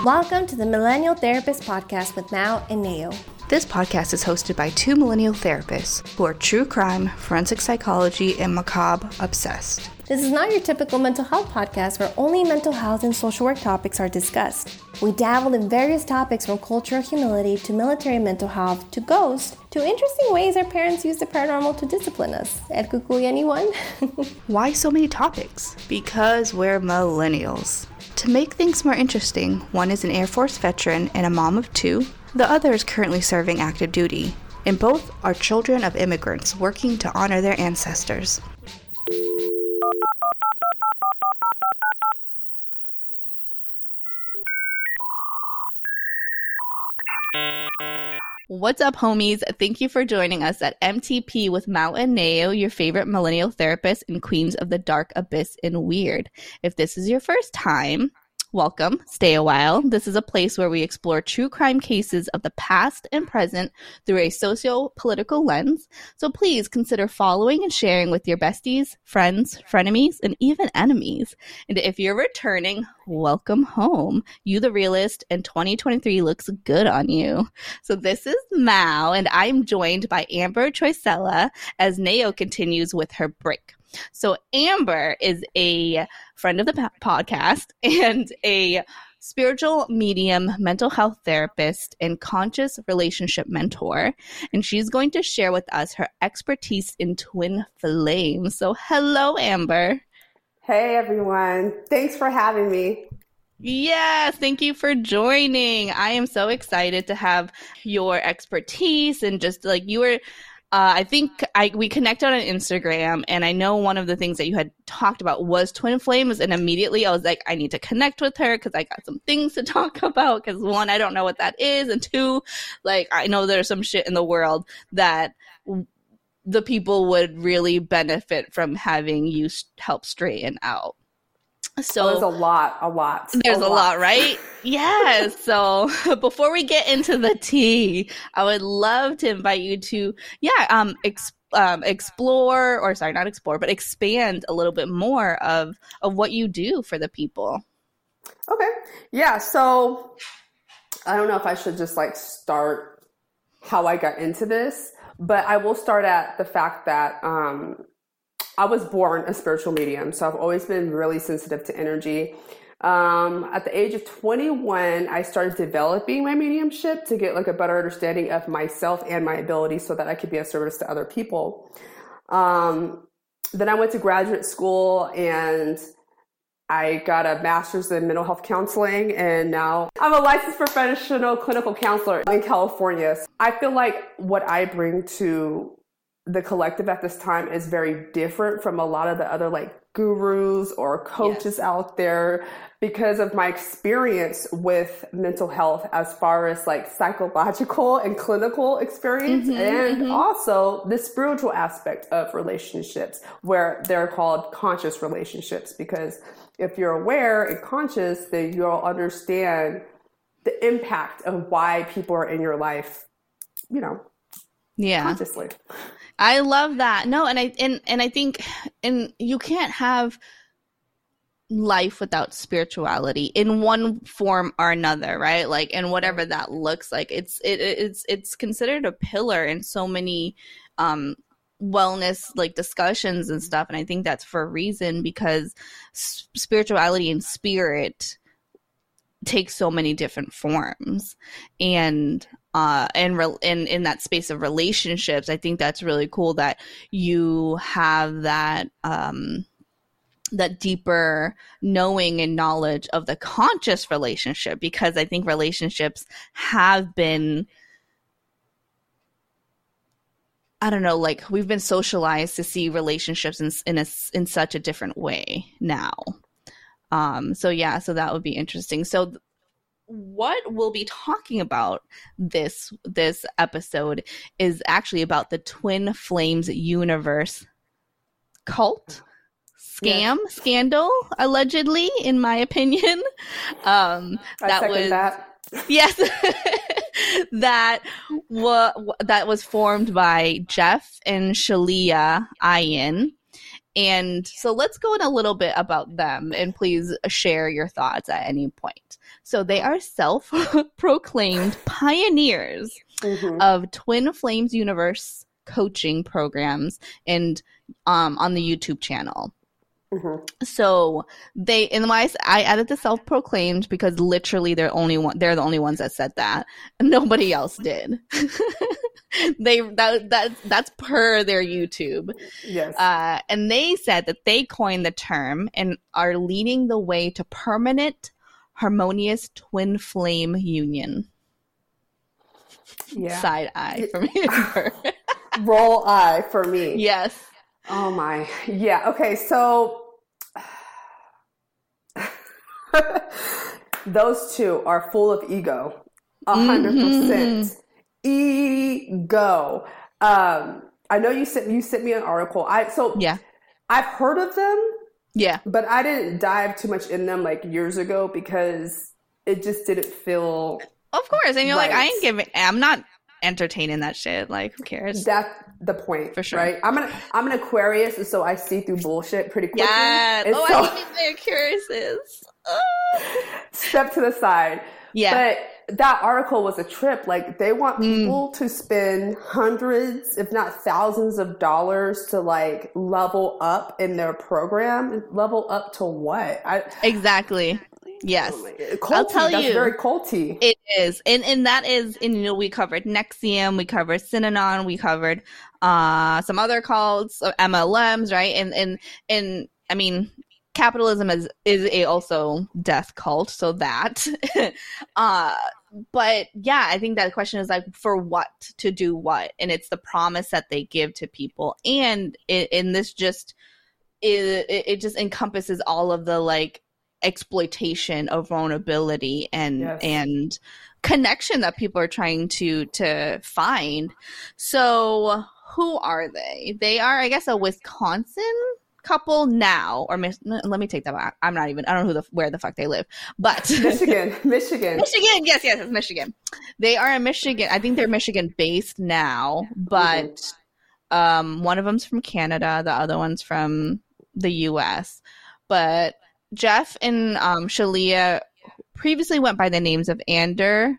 Welcome to the Millennial Therapist Podcast with Mao and Neo. This podcast is hosted by two millennial therapists who are true crime, forensic psychology, and macabre obsessed. This is not your typical mental health podcast where only mental health and social work topics are discussed. We dabbled in various topics from cultural humility to military mental health to ghosts to interesting ways our parents use the paranormal to discipline us. Ed Kukui, anyone? Why so many topics? Because we're millennials. To make things more interesting, one is an Air Force veteran and a mom of two. The other is currently serving active duty, and both are children of immigrants working to honor their ancestors. What's up, homies? Thank you for joining us at MTP with Mao and Neo, your favorite millennial therapists and queens of the dark abyss and weird. If this is your first time, welcome. Stay a while. This is a place where we explore true crime cases of the past and present through a socio-political lens. So please consider following and sharing with your besties, friends, frenemies, and even enemies. And if you're returning, welcome home. You the realist, and 2023 looks good on you. So this is Mao, and I'm joined by Amber Troisella as Neo continues with her break. So Amber is a friend of the podcast and a spiritual medium, mental health therapist, and conscious relationship mentor. And she's going to share with us her expertise in twin flames. So hello, Amber. Hey, everyone. Thanks for having me. Yes, thank you for joining. I am so excited to have your expertise and just like you were... I think we connected on Instagram, and I know one of the things that you had talked about was twin flames, and immediately I was like, I need to connect with her because I got some things to talk about because one, I don't know what that is, and two, like I know there's some shit in the world that the people would really benefit from having you help straighten out. So there's a lot. There's a lot, right? Yes. So before we get into the tea, I would love to invite you to, expand a little bit more of what you do for the people. Okay. Yeah. So I don't know if I should just like start how I got into this, but I will start at the fact that, I was born a spiritual medium, so I've always been really sensitive to energy. At the age of 21, I started developing my mediumship to get like a better understanding of myself and my abilities so that I could be of service to other people. Then I went to graduate school and I got a master's in mental health counseling, and now I'm a licensed professional clinical counselor in California. I feel like what I bring to the collective at this time is very different from a lot of the other like gurus or coaches out there because of my experience with mental health as far as like psychological and clinical experience also the spiritual aspect of relationships where they're called conscious relationships, because if you're aware and conscious, then you'll understand the impact of why people are in your life, consciously. I love that. No, and I think you can't have life without spirituality in one form or another, right? Like, and whatever that looks like, it's considered a pillar in so many wellness like discussions and stuff. And I think that's for a reason, because spirituality and spirit take so many different forms, and in that space of relationships, I think that's really cool that you have that that deeper knowing and knowledge of the conscious relationship, because I think relationships have been, I don't know, like we've been socialized to see relationships in such a different way now. So that would be interesting. So what we'll be talking about this episode is actually about the Twin Flames universe cult, scandal, allegedly, in my opinion. Yes. that was formed by Jeff and Shalia Ian. And so let's go in a little bit about them, and please share your thoughts at any point. So they are self-proclaimed pioneers of Twin Flames Universe coaching programs and on the YouTube channel. So and why I added the self-proclaimed because literally they're the only ones that said that. Nobody else did. That's per their YouTube. Yes. And they said that they coined the term and are leading the way to permanent, harmonious twin flame union. Yeah. Side eye for me. Roll eye for me. Yes. Oh my. Yeah. Okay. So those two are full of ego. 100%. Ego. I know you sent me an article. I've heard of them. Yeah. But I didn't dive too much in them like years ago because it just didn't feel. Of course. And you're right. like, I'm not entertaining that shit. Like, who cares? That's the point. For sure. Right? I'm an Aquarius, and so I see through bullshit pretty quickly. Yeah. And I know what Aquarius is. Step to the side. Yeah. But that article was a trip. Like, they want people to spend hundreds, if not thousands of dollars to like level up in their program. Level up to what? Exactly. Yes. Culty. I'll tell That's you. very culty. It is. And that is, and we covered Nexium, we covered Synanon, we covered some other cults, MLMs, right? And I mean, capitalism is a also death cult, so that. But yeah, I think that question is like, for what, to do what? And it's the promise that they give to people. And this just, it just encompasses all of the like exploitation of vulnerability and connection that people are trying to find. So who are they? They are, I guess, a Wisconsin couple now, or let me take that back. I don't know where the fuck they live, but Michigan. Yes, it's Michigan. They are in Michigan. I think they're Michigan based now, but one of them's from Canada, the other one's from the US. But Jeff and Shalia previously went by the names of Ender,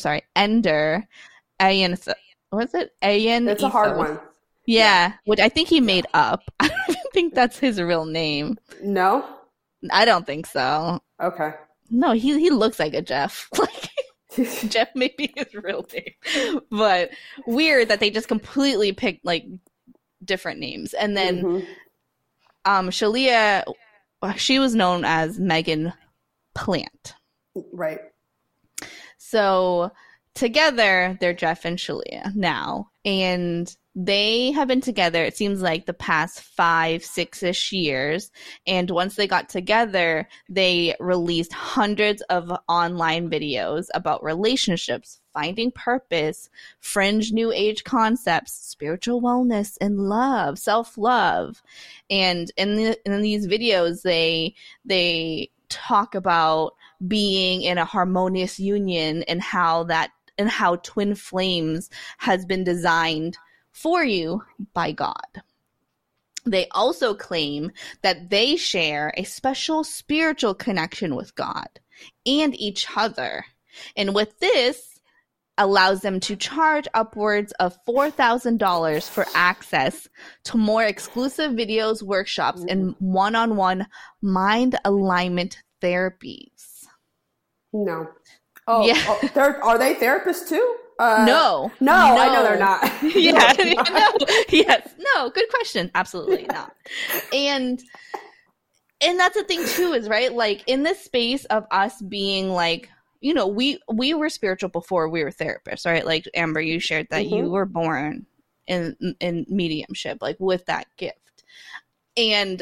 Ayan. What's it? Ayan. It's a hard one. Yeah, which I think he made up. I don't even think that's his real name. No? I don't think so. Okay. No, he looks like a Jeff. Like, Jeff may be his real name. But weird that they just completely picked like different names. And then Shalia, she was known as Megan Plant. Right. So together, they're Jeff and Shalia now. And they have been together, it seems like, the past 5-6-ish years. And once they got together, they released hundreds of online videos about relationships, finding purpose, fringe new age concepts, spiritual wellness, and love, self-love. And in these videos, they talk about being in a harmonious union and how twin flames has been designed for you by God. They also claim that they share a special spiritual connection with God and each other. And with this, allows them to charge upwards of $4,000 for access to more exclusive videos, workshops, and one-on-one mind alignment therapies. No. Oh, yeah. Are they therapists too? No, I know they're not. Yeah, no. Yes, no. Good question. Absolutely not. And that's the thing too, is right. Like in this space of us being like, you know, we were spiritual before we were therapists, right? Like Amber, you shared that you were born in mediumship, like with that gift, and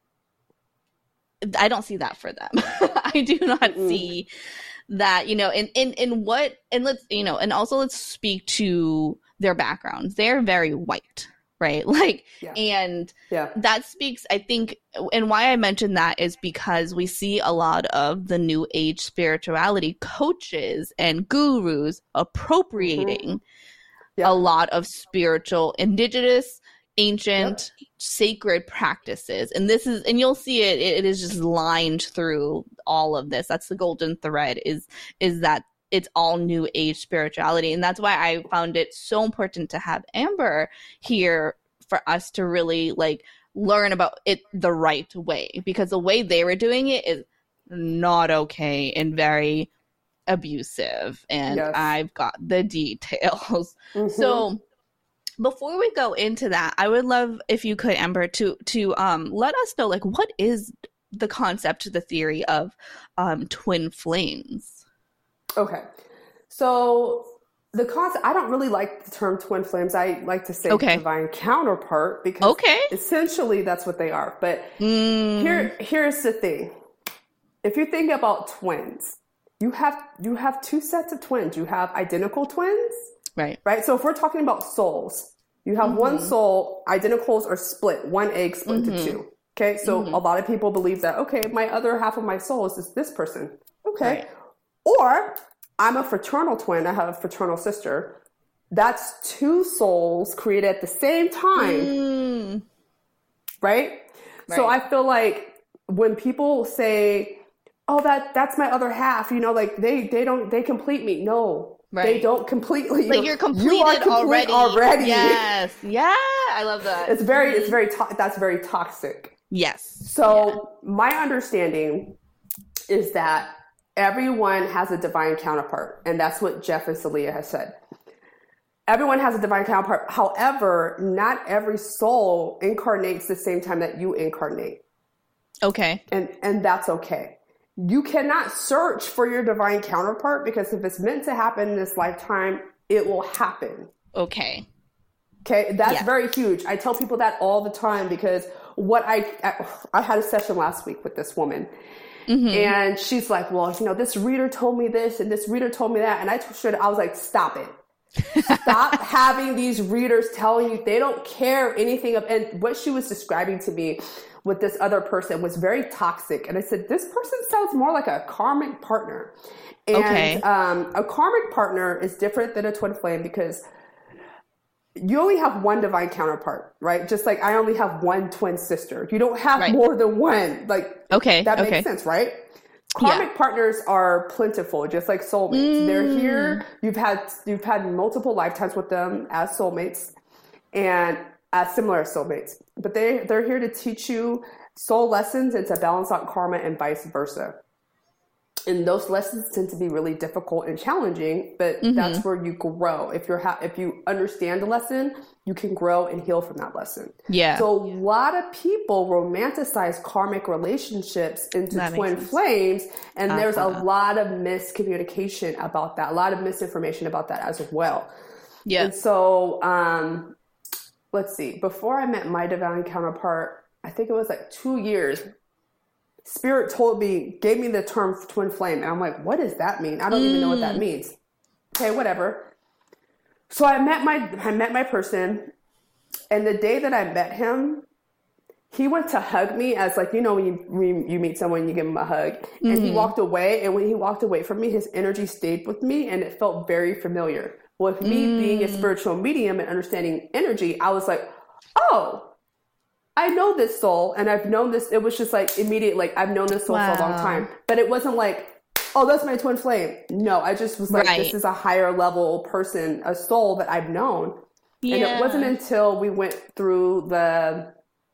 I don't see that for them. I do not see that, you know, and let's, you know, and also let's speak to their backgrounds. They're very white, right? Like, and that speaks, I think, and why I mentioned that is because we see a lot of the new age spirituality coaches and gurus appropriating a lot of spiritual indigenous ancient sacred practices. And this is, and you'll see it is just lined through all of this. That's the golden thread, is that it's all new age spirituality. And that's why I found it so important to have Amber here for us to really like learn about it the right way, because the way they were doing it is not okay and very abusive. And I've got the details. So before we go into that, I would love if you could, Amber, to let us know, like, what is the concept, the theory of twin flames? Okay. So the concept, I don't really like the term twin flames. I like to say divine counterpart, because essentially that's what they are. But here's the thing. If you think about twins, you have two sets of twins. You have identical twins. Right. So if we're talking about souls, you have one soul, identicals are split, one egg split into two. Okay. So a lot of people believe that, okay, my other half of my soul is this person. Okay. Right. Or I'm a fraternal twin. I have a fraternal sister. That's two souls created at the same time. Right. So I feel like when people say, oh, that's my other half, you know, like they complete me. No. They don't completely. Like you're completed already. Yes. Yeah. I love that. That's very toxic. Yes. So my understanding is that everyone has a divine counterpart. And that's what Jeff and Celia has said. Everyone has a divine counterpart. However, not every soul incarnates the same time that you incarnate. Okay. And that's okay. You cannot search for your divine counterpart, because if it's meant to happen in this lifetime, it will happen. Okay. That's very huge. I tell people that all the time, because I had a session last week with this woman, and she's like, well, you know, this reader told me this and this reader told me that. And I was like, stop it. Stop having these readers telling you they don't care anything of, and what she was describing to me with this other person was very toxic. And I said, this person sounds more like a karmic partner. And a karmic partner is different than a twin flame, because you only have one divine counterpart, right? Just like I only have one twin sister. You don't have more than one. Like, that makes sense, right? Karmic partners are plentiful, just like soulmates. They're here. You've had multiple lifetimes with them as soulmates, and as similar as soulmates. But they're here to teach you soul lessons and to balance out karma, and vice versa. And those lessons tend to be really difficult and challenging, but that's where you grow. If you understand the lesson, you can grow and heal from that lesson. Yeah. So a lot of people romanticize karmic relationships into twin flames, and there's a lot of miscommunication about that, a lot of misinformation about that as well. Yeah. And so, let's see, before I met my divine counterpart, I think it was like 2 years, Spirit gave me the term twin flame. And I'm like, what does that mean? I don't even know what that means. Okay, whatever. So I met my person, and the day that I met him, he went to hug me, as like, you know, when you meet someone, you give him a hug, and he walked away. And when he walked away from me, his energy stayed with me, and it felt very familiar. With me being a spiritual medium and understanding energy, I was like, oh, I know this soul, and I've known this. It was just like immediate, like I've known this soul for a long time. But it wasn't like, oh, that's my twin flame. No, I just was like, this is a higher level person, a soul that I've known. Yeah. And it wasn't until we went through the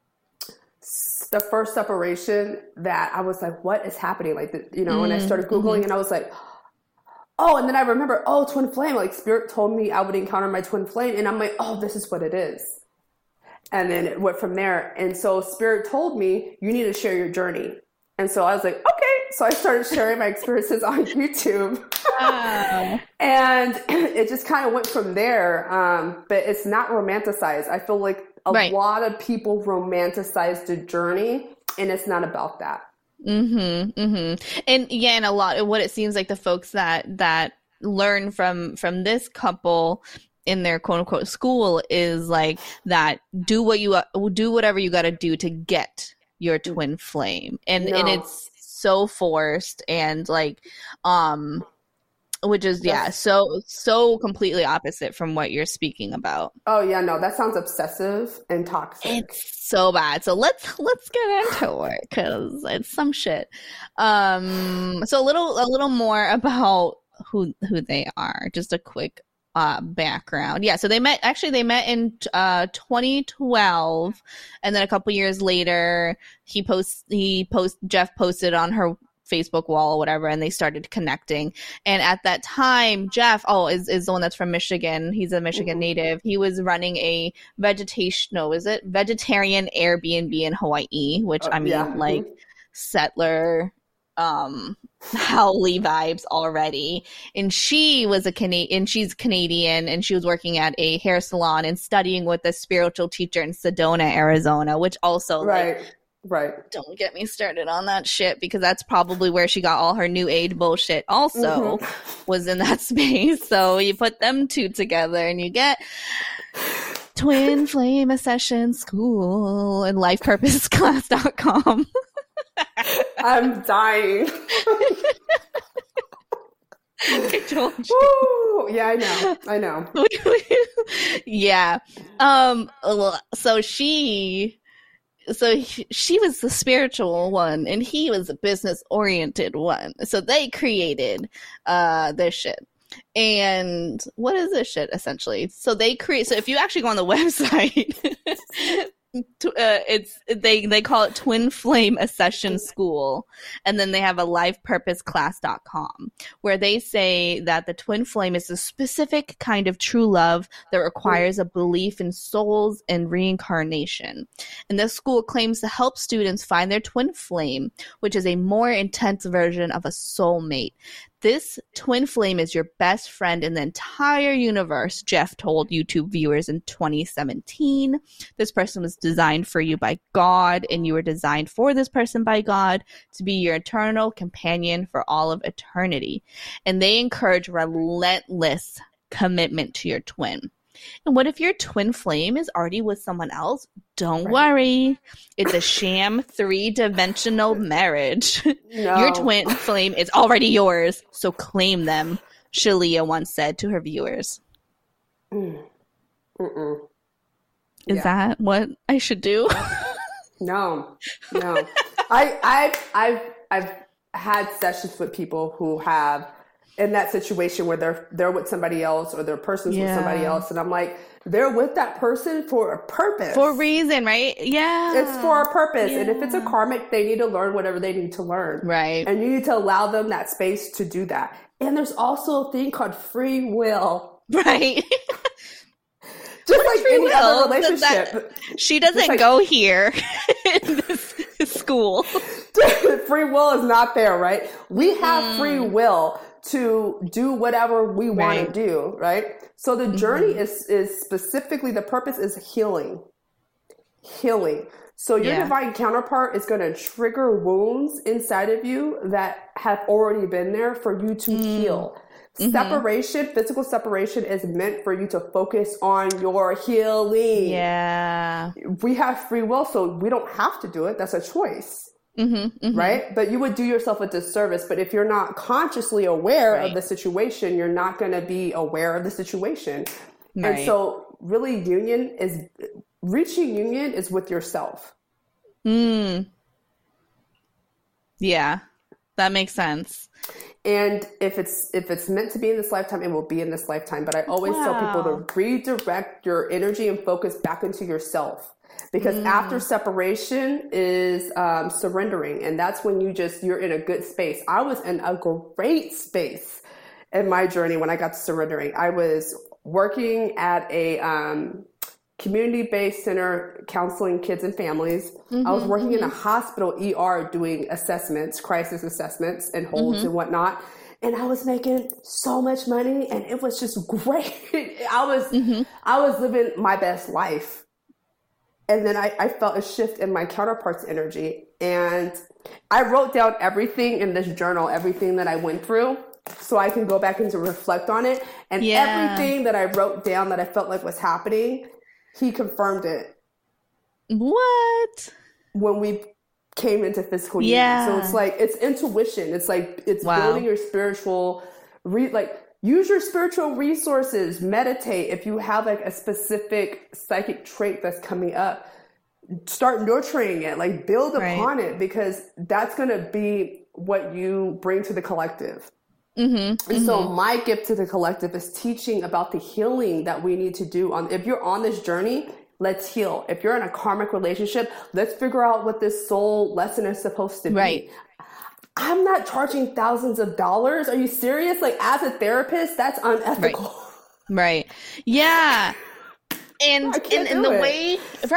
first separation that I was like, what is happening? Like, you know, and I started Googling, and I was like, oh, and then I remember, oh, twin flame, like Spirit told me I would encounter my twin flame. And I'm like, oh, this is what it is. And then it went from there. And so Spirit told me, you need to share your journey. And so I was like, okay. So I started sharing my experiences on YouTube. And it just kind of went from there. But it's not romanticized. I feel like a lot of people romanticize the journey, and it's not about that. And a lot of what it seems like the folks that learn from this couple in their quote unquote school is like that, do whatever you got to do to get your twin flame. And it's so forced, and like, which is so completely opposite from what you're speaking about. Oh yeah, no, that sounds obsessive and toxic. It's so bad. So let's get into it because it's some shit. So a little more about who they are. Just a quick background. Yeah, so they met in 2012, and then a couple years later, Jeff posted on her Facebook wall or whatever, and they started connecting. And at that time, Jeff is the one that's from Michigan. He's a Michigan native. He was running a vegetarian Airbnb in Hawaii, which like settler howly vibes already. And she was she's Canadian, and she was working at a hair salon and studying with a spiritual teacher in Sedona, Arizona, which also Right. Don't get me started on that shit, because that's probably where she got all her new age bullshit also was in that space. So you put them two together and you get Twin Flame Ascension School and lifepurposeclass.com. I'm dying. I told you. Woo! Yeah, I know. Yeah. So she was the spiritual one and he was the business oriented one. So they created this shit. And what is this shit essentially? So so if you actually go on the website, they call it Twin Flame Ascension School, and then they have a lifepurposeclass.com where they say that the twin flame is a specific kind of true love that requires a belief in souls and reincarnation. And this school claims to help students find their twin flame, which is a more intense version of a soulmate. This twin flame is your best friend in the entire universe, Jeff told YouTube viewers in 2017. This person was designed for you by God, and you were designed for this person by God to be your eternal companion for all of eternity. And they encourage relentless commitment to your twin. And what if your twin flame is already with someone else? Don't worry. It's a sham 3-dimensional marriage. No. Your twin flame is already yours, so claim them, Shalia once said to her viewers. Is that what I should do? No. I've had sessions with people who have in that situation where they're with somebody else or their person's with somebody else, and I'm like, they're with that person for a purpose, for a reason, right? Yeah, it's for a purpose. And if it's a karmic, they need to learn whatever they need to learn, right? And you need to allow them that space to do that. And there's also a thing called free will, right? Just like any other relationship. She doesn't go here in this school. Free will is not there, right? We have free will to do whatever we want to do, right? So the journey is specifically, the purpose is healing. So your divine counterpart is going to trigger wounds inside of you that have already been there for you to heal. Separation, physical separation, is meant for you to focus on your healing. Yeah. We have free will, so we don't have to do it. That's a choice. Right? But you would do yourself a disservice. But if you're not consciously aware of the situation, you're not going to be aware of the situation. Right. And so really reaching union is with yourself. Yeah, that makes sense. And if it's meant to be in this lifetime, it will be in this lifetime. But I always tell people to redirect your energy and focus back into yourself. Because after separation is surrendering. And that's when you're in a good space. I was in a great space in my journey when I got to surrendering. I was working at a community-based center counseling kids and families. I was working in a hospital ER doing assessments, crisis assessments and holds and whatnot. And I was making so much money and it was just great. I was living my best life. And then I felt a shift in my counterpart's energy. And I wrote down everything in this journal, everything that I went through, so I can go back and to reflect on it. And everything that I wrote down that I felt like was happening, he confirmed it. What? When we came into physical union. So it's like, it's intuition. It's like, it's building your spiritual use your spiritual resources, meditate. If you have like a specific psychic trait that's coming up, start nurturing it, like build upon it, because that's going to be what you bring to the collective. And so my gift to the collective is teaching about the healing that we need to do. If you're on this journey, let's heal. If you're in a karmic relationship, let's figure out what this soul lesson is supposed to be. I'm not charging thousands of dollars. Are you serious? Like, as a therapist, that's unethical. Right. Yeah. And in the way,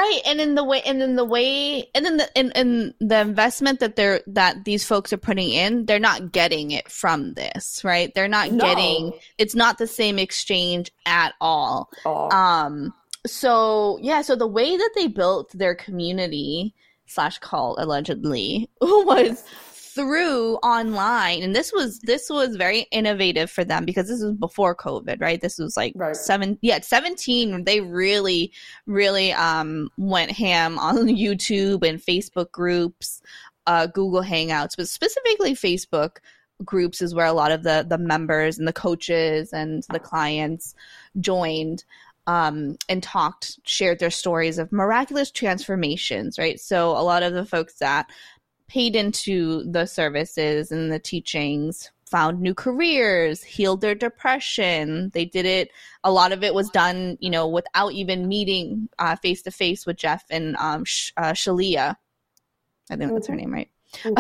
the investment that these folks are putting in, they're not getting it from this, right? They're not getting, it's not the same exchange at all. So the way that they built their community / cult allegedly was through online, and this was very innovative for them, because this was before COVID, right? This was like 17. They really went ham on YouTube and Facebook groups, Google Hangouts, but specifically Facebook groups is where a lot of the members and the coaches and the clients joined. And shared their stories of miraculous transformations, right? So a lot of the folks that paid into the services and the teachings found new careers, healed their depression. They did it. A lot of it was done, without even meeting face to face with Jeff and Shalia. I think that's her name, right?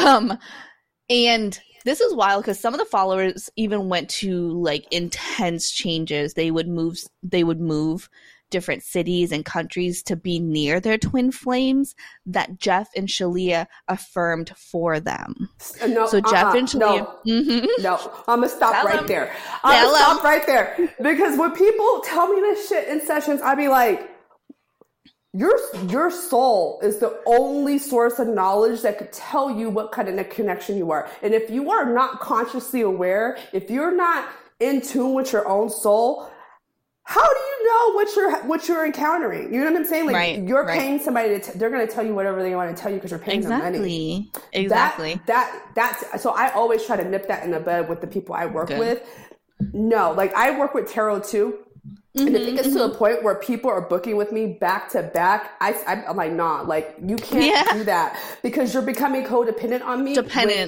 And this is wild, because some of the followers even went to like intense changes. They would move different cities and countries to be near their twin flames that Jeff and Shalia affirmed for them. So Jeff and Shalia. No, I'm gonna stop right there. I'm gonna stop right there, because when people tell me this shit in sessions, I'd be like, Your soul is the only source of knowledge that could tell you what kind of connection you are. And if you are not consciously aware, if you're not in tune with your own soul, how do you know what you're encountering? You know what I'm saying? Like, you're paying somebody they're going to tell you whatever they want to tell you, because you're paying them money. Exactly. That's so I always try to nip that in the bud with the people I work with. No, like, I work with tarot too. And if it gets to the point where people are booking with me back to back, I'm like, nah, like, you can't do that, because you're becoming codependent on me.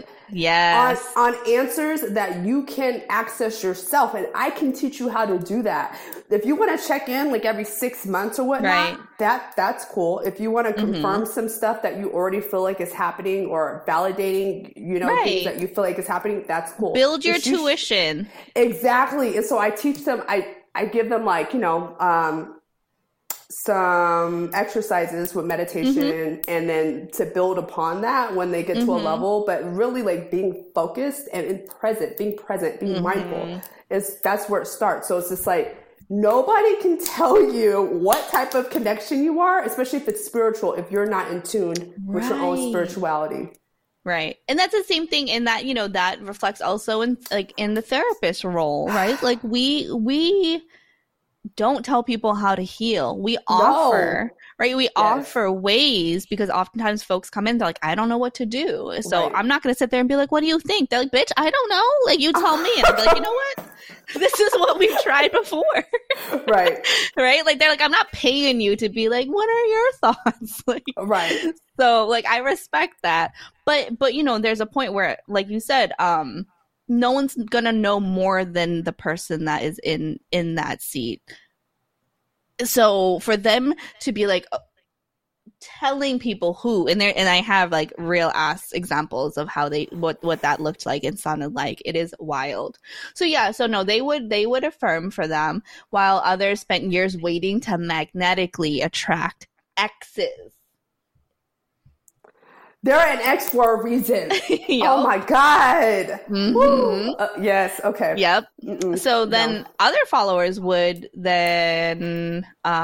On answers that you can access yourself. And I can teach you how to do that. If you want to check in like every 6 months or whatnot, that's cool. If you want to confirm some stuff that you already feel like is happening, or validating, things that you feel like is happening, that's cool. Build your tuition. Exactly. And so I teach them, I give them like, some exercises with meditation, and then to build upon that when they get to a level, but really like being focused and being present, being mindful, that's where it starts. So it's just like, nobody can tell you what type of connection you are, especially if it's spiritual, if you're not in tune with your own spirituality. Right. And that's the same thing in that, that reflects also in the therapist role, right? Like, we don't tell people how to heal. We offer, right? We offer ways, because oftentimes folks come in, they're like, I don't know what to do. So I'm not going to sit there and be like, what do you think? They're like, bitch, I don't know. Like, you tell me. And I'll be like, you know what? This is what we've tried before. Right. Like, they're like, I'm not paying you to be like, what are your thoughts? Like, so like, I respect that. But there's a point where, like you said, no one's gonna know more than the person that is in that seat. So for them to be like telling people who, and I have like real ass examples of how what that looked like and sounded like, it is wild. So no, they would affirm for them, while others spent years waiting to magnetically attract exes. They're an ex for a reason. Oh my God. Yes. Okay. Yep. So then other followers would then,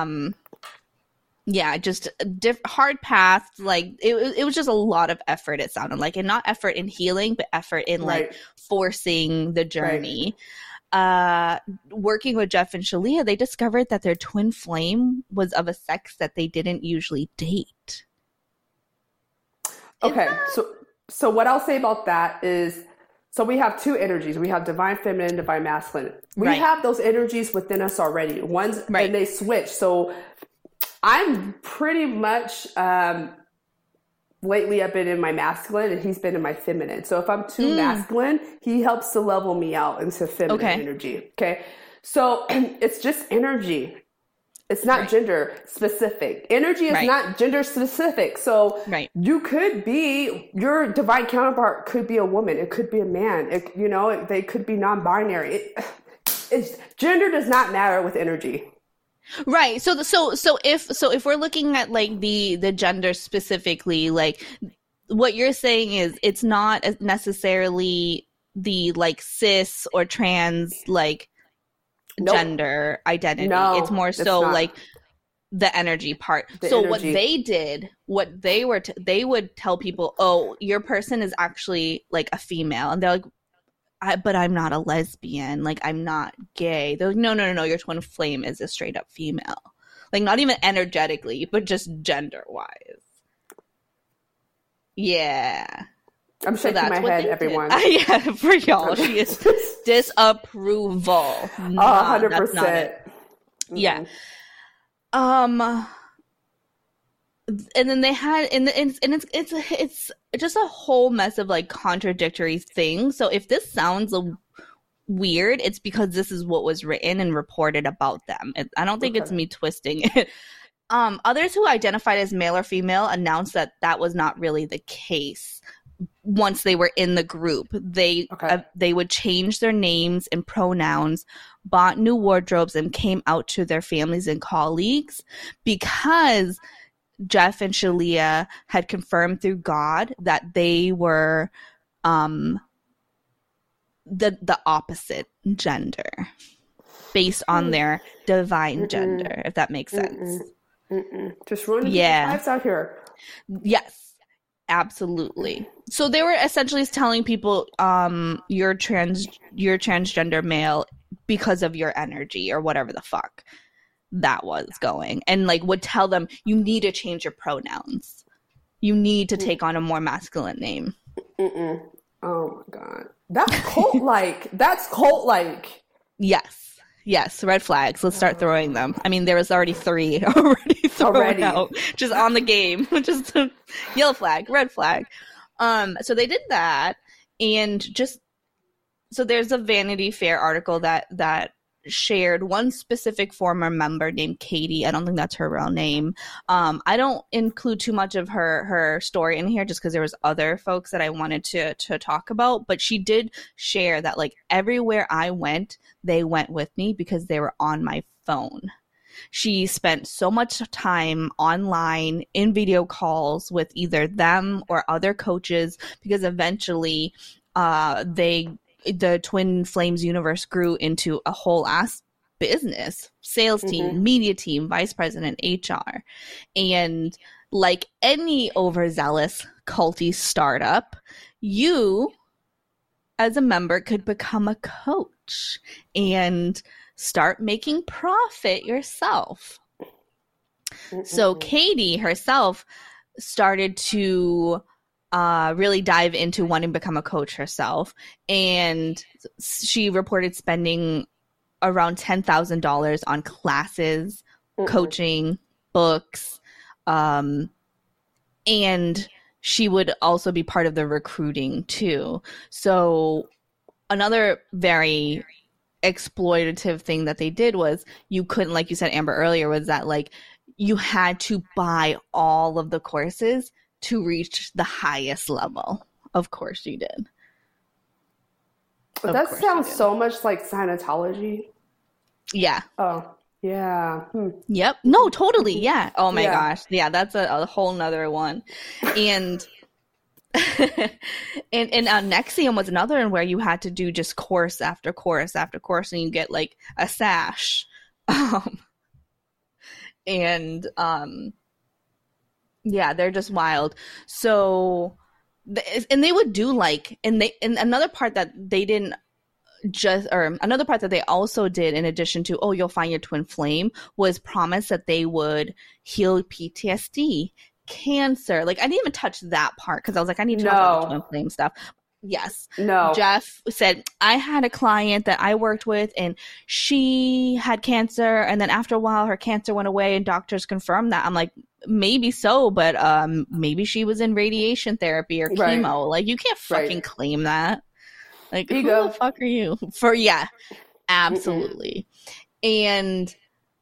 just hard paths. Like, it was just a lot of effort, it sounded like, and not effort in healing, but effort in like forcing the journey. Working with Jeff and Shalia, they discovered that their twin flame was of a sex that they didn't usually date. Okay, so what I'll say about that is, So we have two energies. We have divine feminine, divine masculine. We have those energies within us already. And they switch. So I'm pretty much, lately I've been in my masculine and he's been in my feminine. So if I'm too masculine, he helps to level me out into feminine energy. Okay. So it's just energy. It's not gender specific. Energy is not gender specific. So you could be, your divine counterpart could be a woman. It could be a man. They could be non-binary. Gender does not matter with energy. Right. So if we're looking at like the gender specifically, like what you're saying is it's not necessarily the like cis or trans like gender identity. It's more so like the energy part. What they did, they would tell people, oh, your person is actually like a female, and they're like, but I'm not a lesbian, like I'm not gay. They're like, no, your twin flame is a straight up female, like not even energetically, but just gender wise. Yeah. I'm shaking my head, everyone. Yeah, for y'all, she is disapproval. 100%. Yeah. And then they had, and it's just a whole mess of like contradictory things. So if this sounds weird, it's because this is what was written and reported about them. I don't think it's me twisting it. Others who identified as male or female announced that was not really the case. Once they were in the group, they would change their names and pronouns, bought new wardrobes, and came out to their families and colleagues because Jeff and Shalia had confirmed through God that they were the opposite gender based on their divine gender, if that makes sense. Just ruining people's lives out here. Yes. Absolutely. So they were essentially telling people, you're transgender male because of your energy or whatever the fuck that was going. And like would tell them, you need to change your pronouns. You need to take on a more masculine name. Oh my God. That's cult-like. That's cult-like. Yes, red flags. Let's start throwing them. I mean, there was already 3 already thrown out, just on the game. Just yellow flag, red flag. So they did that, and so there's a Vanity Fair article that shared one specific former member named Katie. I don't think that's her real name. I don't include too much of her story in here just because there was other folks that I wanted to talk about, but she did share that like everywhere I went, they went with me because they were on my phone. She spent so much time online in video calls with either them or other coaches because eventually the Twin Flames universe grew into a whole ass business, sales team, media team, vice president, HR. And like any overzealous culty startup, you as a member could become a coach and start making profit yourself. So Katie herself started to really dive into wanting to become a coach herself. And she reported spending around $10,000 on classes, coaching, books, and she would also be part of the recruiting too. So another very exploitative thing that they did was you couldn't, like you said, Amber, earlier, was that like you had to buy all of the courses to reach the highest level. Of course you did. But that sounds so much like Scientology. Yeah. Oh, yeah. Yep. No, totally. Yeah. Oh my gosh. Yeah, that's a whole nother one. And and NXIVM was another one where you had to do just course after course after course, and you get like a sash. Yeah, they're just wild. So, and they would do like, and another part that they didn't just, or another part that they also did in addition to, oh, you'll find your twin flame, was promise that they would heal PTSD, cancer. Like I didn't even touch that part because I was like, I need to talk about the twin flame stuff. Yes. No. Jeff said, I had a client that I worked with and she had cancer. And then after a while, her cancer went away and doctors confirmed that. I'm like, maybe so, but maybe she was in radiation therapy or chemo. Like, you can't fucking claim that. Like, Ego. Who the fuck are you? Absolutely. And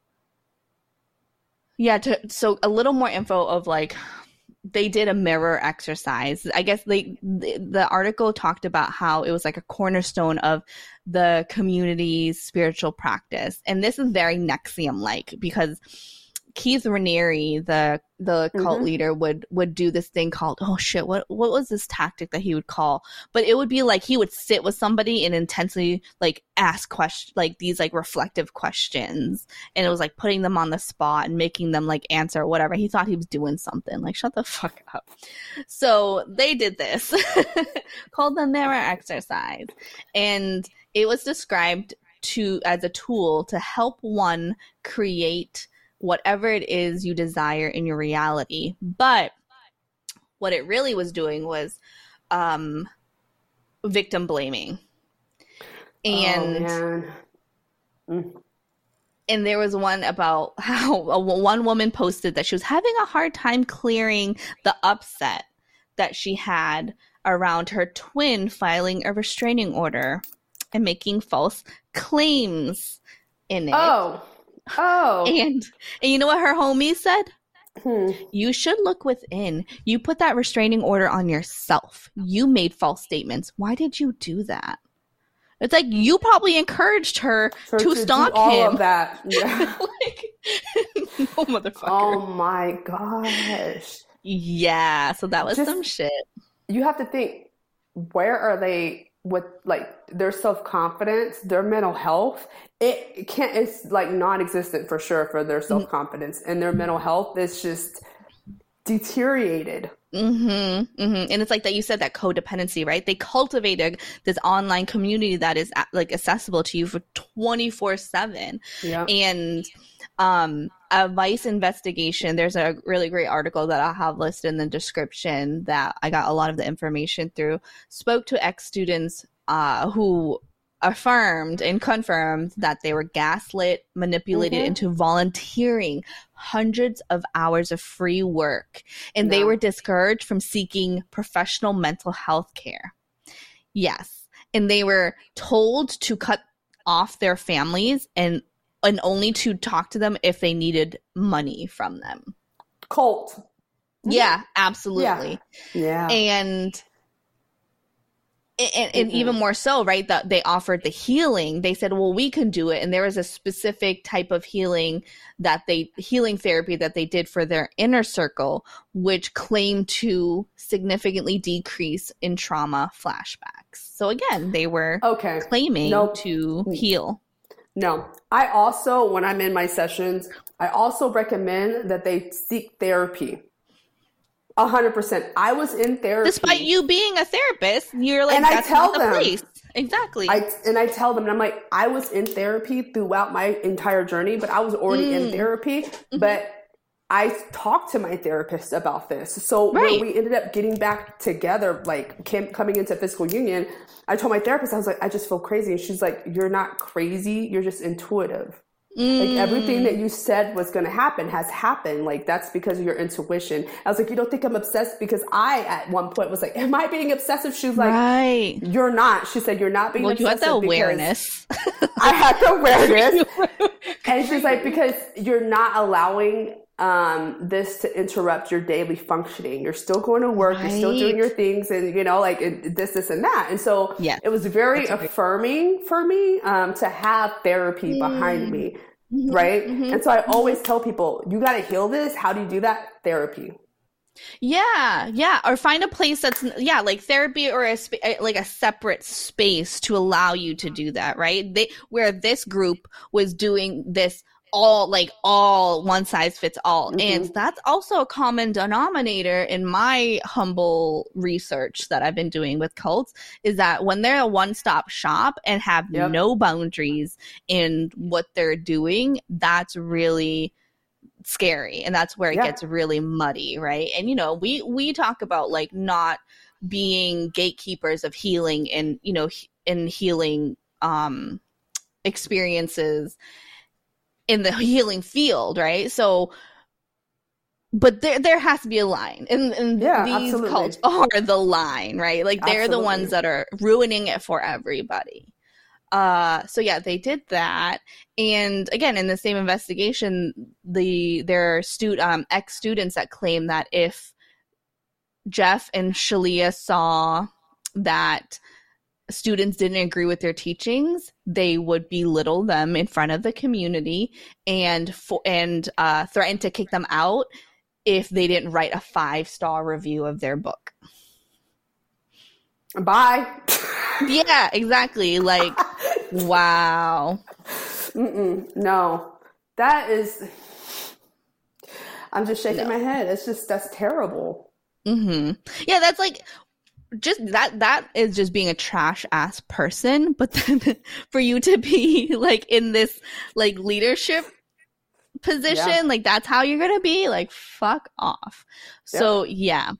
so a little more info of like, they did a mirror exercise. I guess the article talked about how it was like a cornerstone of the community's spiritual practice. And this is very NXIVM-like because Keith Raniere, the cult leader, would do this thing called, oh shit, what was this tactic that he would call? But it would be like he would sit with somebody and intensely like ask questions, like these like reflective questions, and it was like putting them on the spot and making them like answer whatever. He thought he was doing something. Like, shut the fuck up. So they did this called the mirror exercise, and it was described as a tool to help one create whatever it is you desire in your reality. But what it really was doing was victim blaming. And and there was one about how one woman posted that she was having a hard time clearing the upset that she had around her twin filing a restraining order and making false claims in it. And you know what her homie said? You should look within. You put that restraining order on yourself. You made false statements. Why did you do that? It's like you probably encouraged her to stalk all him. Of that. Yeah. Like, no, motherfucker. Oh my gosh. Yeah. So that was some shit. You have to think, where are they with like their self-confidence, their mental health? It's like non-existent for sure for their self-confidence, and their mental health is just deteriorated. And it's like that you said, that codependency, right? They cultivated this online community that is like accessible to you for 24/7. Yeah. And a Vice investigation, there's a really great article that I'll have listed in the description that I got a lot of the information through, spoke to ex-students who affirmed and confirmed that they were gaslit, manipulated into volunteering hundreds of hours of free work, and they were discouraged from seeking professional mental health care. Yes. And they were told to cut off their families and only to talk to them if they needed money from them. Cult. Yeah, absolutely. Yeah. And even more so, right, that they offered the healing. They said, well, we can do it. And there was a specific type of healing therapy that they did for their inner circle, which claimed to significantly decrease in trauma flashbacks. So again, they were claiming to heal. No, I also, when I'm in my sessions, I also recommend that they seek therapy. 100%. I was in therapy. Despite you being a therapist, you're like, and that's not the them, place. Exactly. I tell them, and I'm like, I was in therapy throughout my entire journey, but I was already in therapy. But I talked to my therapist about this. So when we ended up getting back together, like coming into physical union, I told my therapist, I was like, I just feel crazy. And she's like, you're not crazy. You're just intuitive. Like everything that you said was going to happen has happened. Like that's because of your intuition. I was like, you don't think I'm obsessed? Because I, at one point, was like, am I being obsessive? She was like, you're not. She said, you're not being obsessive. You had the awareness. I had the awareness. And she's like, because you're not allowing this to interrupt your daily functioning. You're still going to work. You're still doing your things, and like this and that. And so it was very affirming for me to have therapy behind me, right? And so I always tell people, you got to heal this. How do you do that? Therapy. Yeah. Or find a place that's like therapy, or like a separate space to allow you to do that, right? Where this group was doing this all one size fits all. And that's also a common denominator in my humble research that I've been doing with cults, is that when they're a one-stop shop and have no boundaries in what they're doing, that's really scary. And that's where it gets really muddy, right? And we talk about like not being gatekeepers of healing and, you know, in healing experiences in the healing field, right? So, but there has to be a line, and these absolutely. cults are the line, right? Like they're the ones that are ruining it for everybody. So yeah, they did that, and again, in the same investigation, there are ex-students that claim that if Jeff and Shalia saw that students didn't agree with their teachings, they would belittle them in front of the community and threaten to kick them out if they didn't write a 5-star review of their book. Bye. Yeah, exactly. Like, wow. No, that is. I'm just shaking my head. That's terrible. Mm-hmm. Yeah, that's like. Just that is just being a trash ass person, but then for you to be like in this like leadership position, like that's how you're gonna be, like fuck off. So yeah.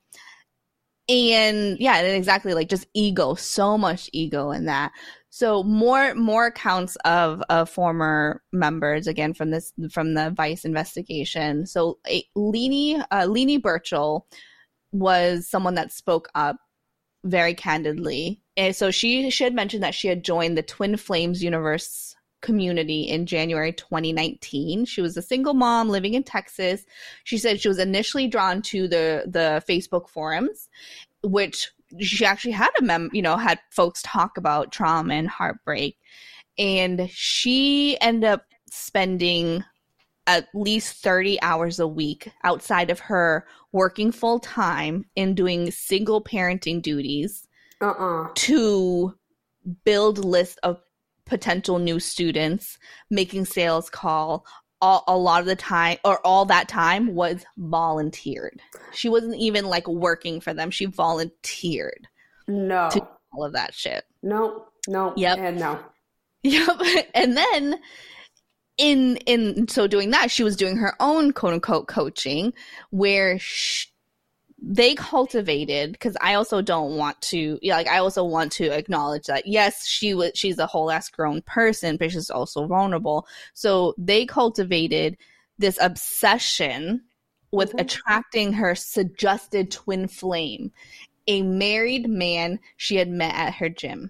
And yeah, and exactly, like just ego, so much ego in that. So more accounts of former members, again from the Vice investigation. So Leni Burchell was someone that spoke up very candidly. And so she had mentioned that she had joined the Twin Flames universe community in January 2019. She was a single mom living in Texas. She said she was initially drawn to the Facebook forums, which she actually had had folks talk about trauma and heartbreak. And she ended up spending at least 30 hours a week outside of her working full time and doing single parenting duties to build lists of potential new students, making sales call. A lot of the time, or all that time, was volunteered. She wasn't even like working for them. She volunteered. No. To do all of that shit. No. Yep. And no. Yep. And then in so doing that, she was doing her own quote unquote coaching where they cultivated, because I also don't want to, I also want to acknowledge that yes, she's a whole ass grown person, but she's also vulnerable. So they cultivated this obsession with attracting her suggested twin flame, a married man she had met at her gym.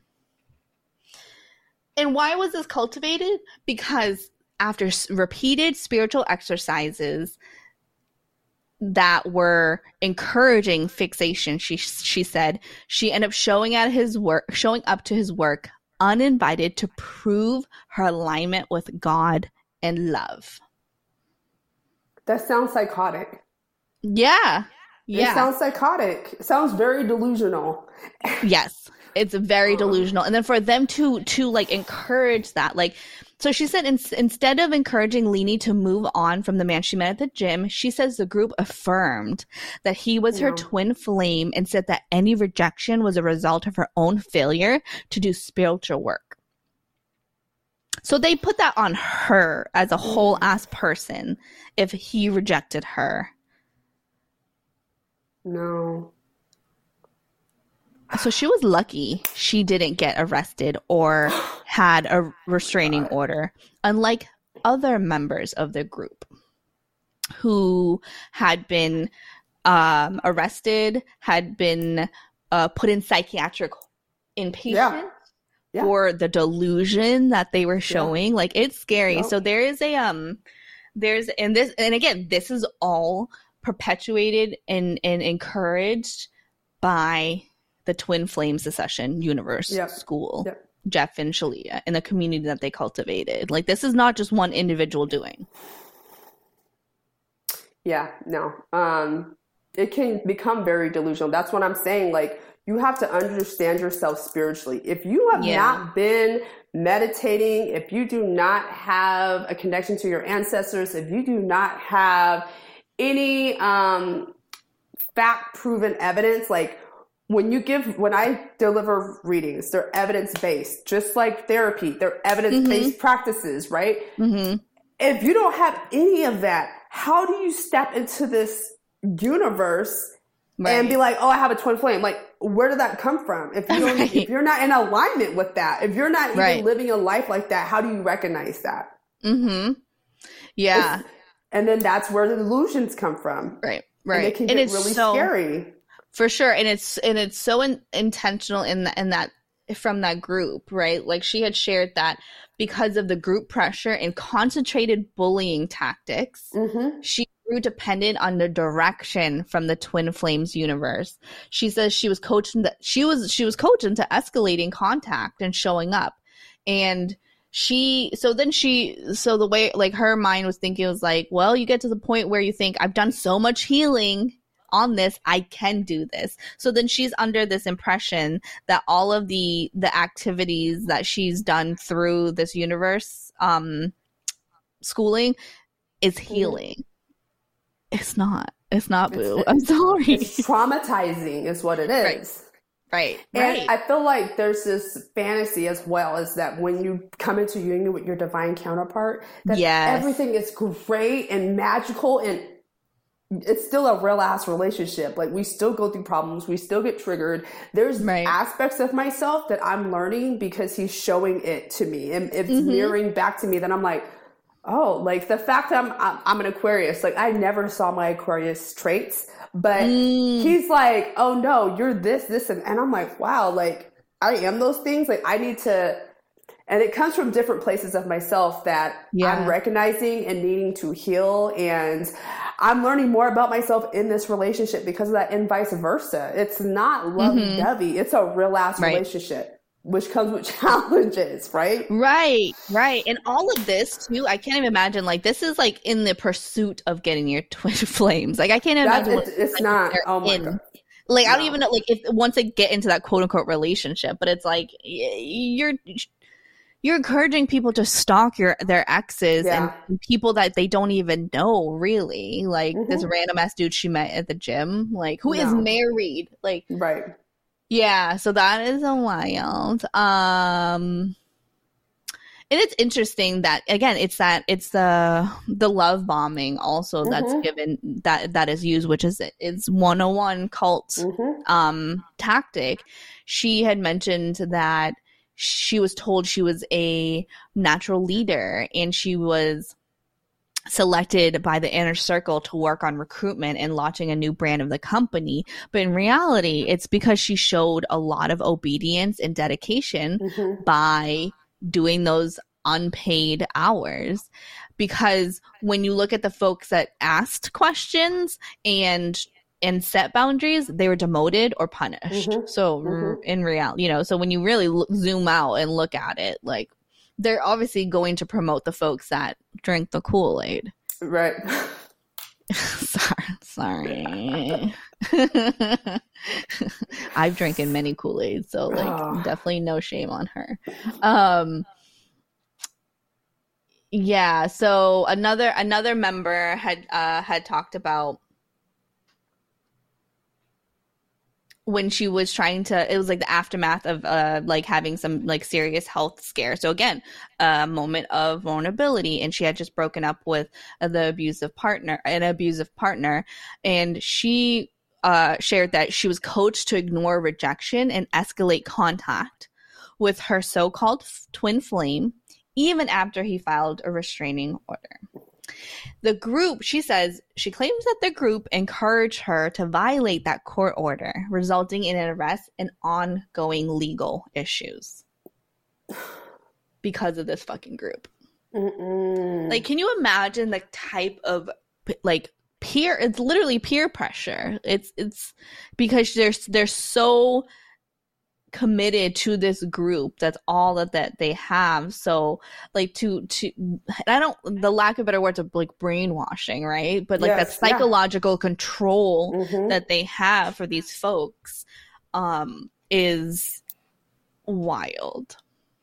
And why was this cultivated? Because after repeated spiritual exercises that were encouraging fixation, she said, she ended up showing up to his work uninvited to prove her alignment with God and love. That sounds psychotic. Yeah. It sounds psychotic. It sounds very delusional. Yes. It's very delusional. And then for them to like encourage that, like, so she said instead of encouraging Leni to move on from the man she met at the gym, she says the group affirmed that he was her twin flame and said that any rejection was a result of her own failure to do spiritual work. So they put that on her as a whole ass person if he rejected her. No. So she was lucky she didn't get arrested or had a restraining order, unlike other members of the group who had been arrested, had been put in psychiatric inpatient for the delusion that they were showing. Like, it's scary. Yep. So there is this is all perpetuated and encouraged by the Twin Flame Secession Universe School, Jeff and Shalia, and the community that they cultivated. Like, this is not just one individual doing. Yeah, no. It can become very delusional. That's what I'm saying. Like, you have to understand yourself spiritually. If you have not been meditating, if you do not have a connection to your ancestors, if you do not have any fact-proven evidence, like, when I deliver readings, they're evidence-based, just like therapy. They're evidence-based practices, right? Mm-hmm. If you don't have any of that, how do you step into this universe and be like, oh, I have a twin flame. Like, where did that come from? If you don't, if you're not in alignment with that, if you're not even living a life like that, how do you recognize that? Mm-hmm. Yeah. And then that's where the illusions come from. Right. And it can get really scary. For sure. And it's so intentional in that from that group, right? Like she had shared that because of the group pressure and concentrated bullying tactics, she grew dependent on the direction from the twin flames universe. She says she was coached into escalating contact and showing up. And the way like her mind was thinking was like, well, you get to the point where you think I've done so much healing on this, I can do this. So then she's under this impression that all of the activities that she's done through this universe schooling is healing. It's not, boo. I'm sorry. It's traumatizing is what it is. Right. And I feel like there's this fantasy as well, is that when you come into union with your divine counterpart, that everything is great and magical, and it's still a real ass relationship. Like, we still go through problems. We still get triggered. There's aspects of myself that I'm learning because he's showing it to me, and it's mirroring back to me. Then I'm like, oh, like the fact that I'm an Aquarius, like I never saw my Aquarius traits, but he's like, oh no, you're this, and I'm like, wow, like I am those things. Like I need to, and it comes from different places of myself that I'm recognizing and needing to heal. And I'm learning more about myself in this relationship because of that, and vice versa. It's not lovey-dovey. It's a real ass relationship, which comes with challenges, right? Right. And all of this too, I can't even imagine, like, this is like in the pursuit of getting your twin flames. Like, I can't imagine. It's like, not, oh my God. Like, no. I don't even know, like, if once they get into that quote unquote relationship, but it's like, you're encouraging people to stalk their exes and people that they don't even know, really. Like, this random ass dude she met at the gym, like, who is married. Like, right. Yeah, so that is a wild. And it's interesting that, again, it's the love bombing also that's given, that is used, which is 101 cult tactic. She had mentioned that she was told she was a natural leader, and she was selected by the inner circle to work on recruitment and launching a new brand of the company. But in reality, it's because she showed a lot of obedience and dedication by doing those unpaid hours. Because when you look at the folks that asked questions and set boundaries, they were demoted or punished. So in reality, so when you really zoom out and look at it, like, they're obviously going to promote the folks that drink the Kool-Aid. Right. Sorry. I've drinking many Kool-Aids, so like definitely no shame on her. Yeah, so another member had talked about when she was trying to, it was like the aftermath of like having some like serious health scare. So again, a moment of vulnerability, and she had just broken up with an abusive partner, and she shared that she was coached to ignore rejection and escalate contact with her so-called twin flame, even after he filed a restraining order. The group, she says, she claims that the group encouraged her to violate that court order, resulting in an arrest and ongoing legal issues because of this fucking group. Like, can you imagine the type of like peer? It's literally peer pressure. It's because they're so committed to this group. That's all that they have. So like to I don't, the lack of better words of like brainwashing, right? But like that psychological control that they have for these folks is wild.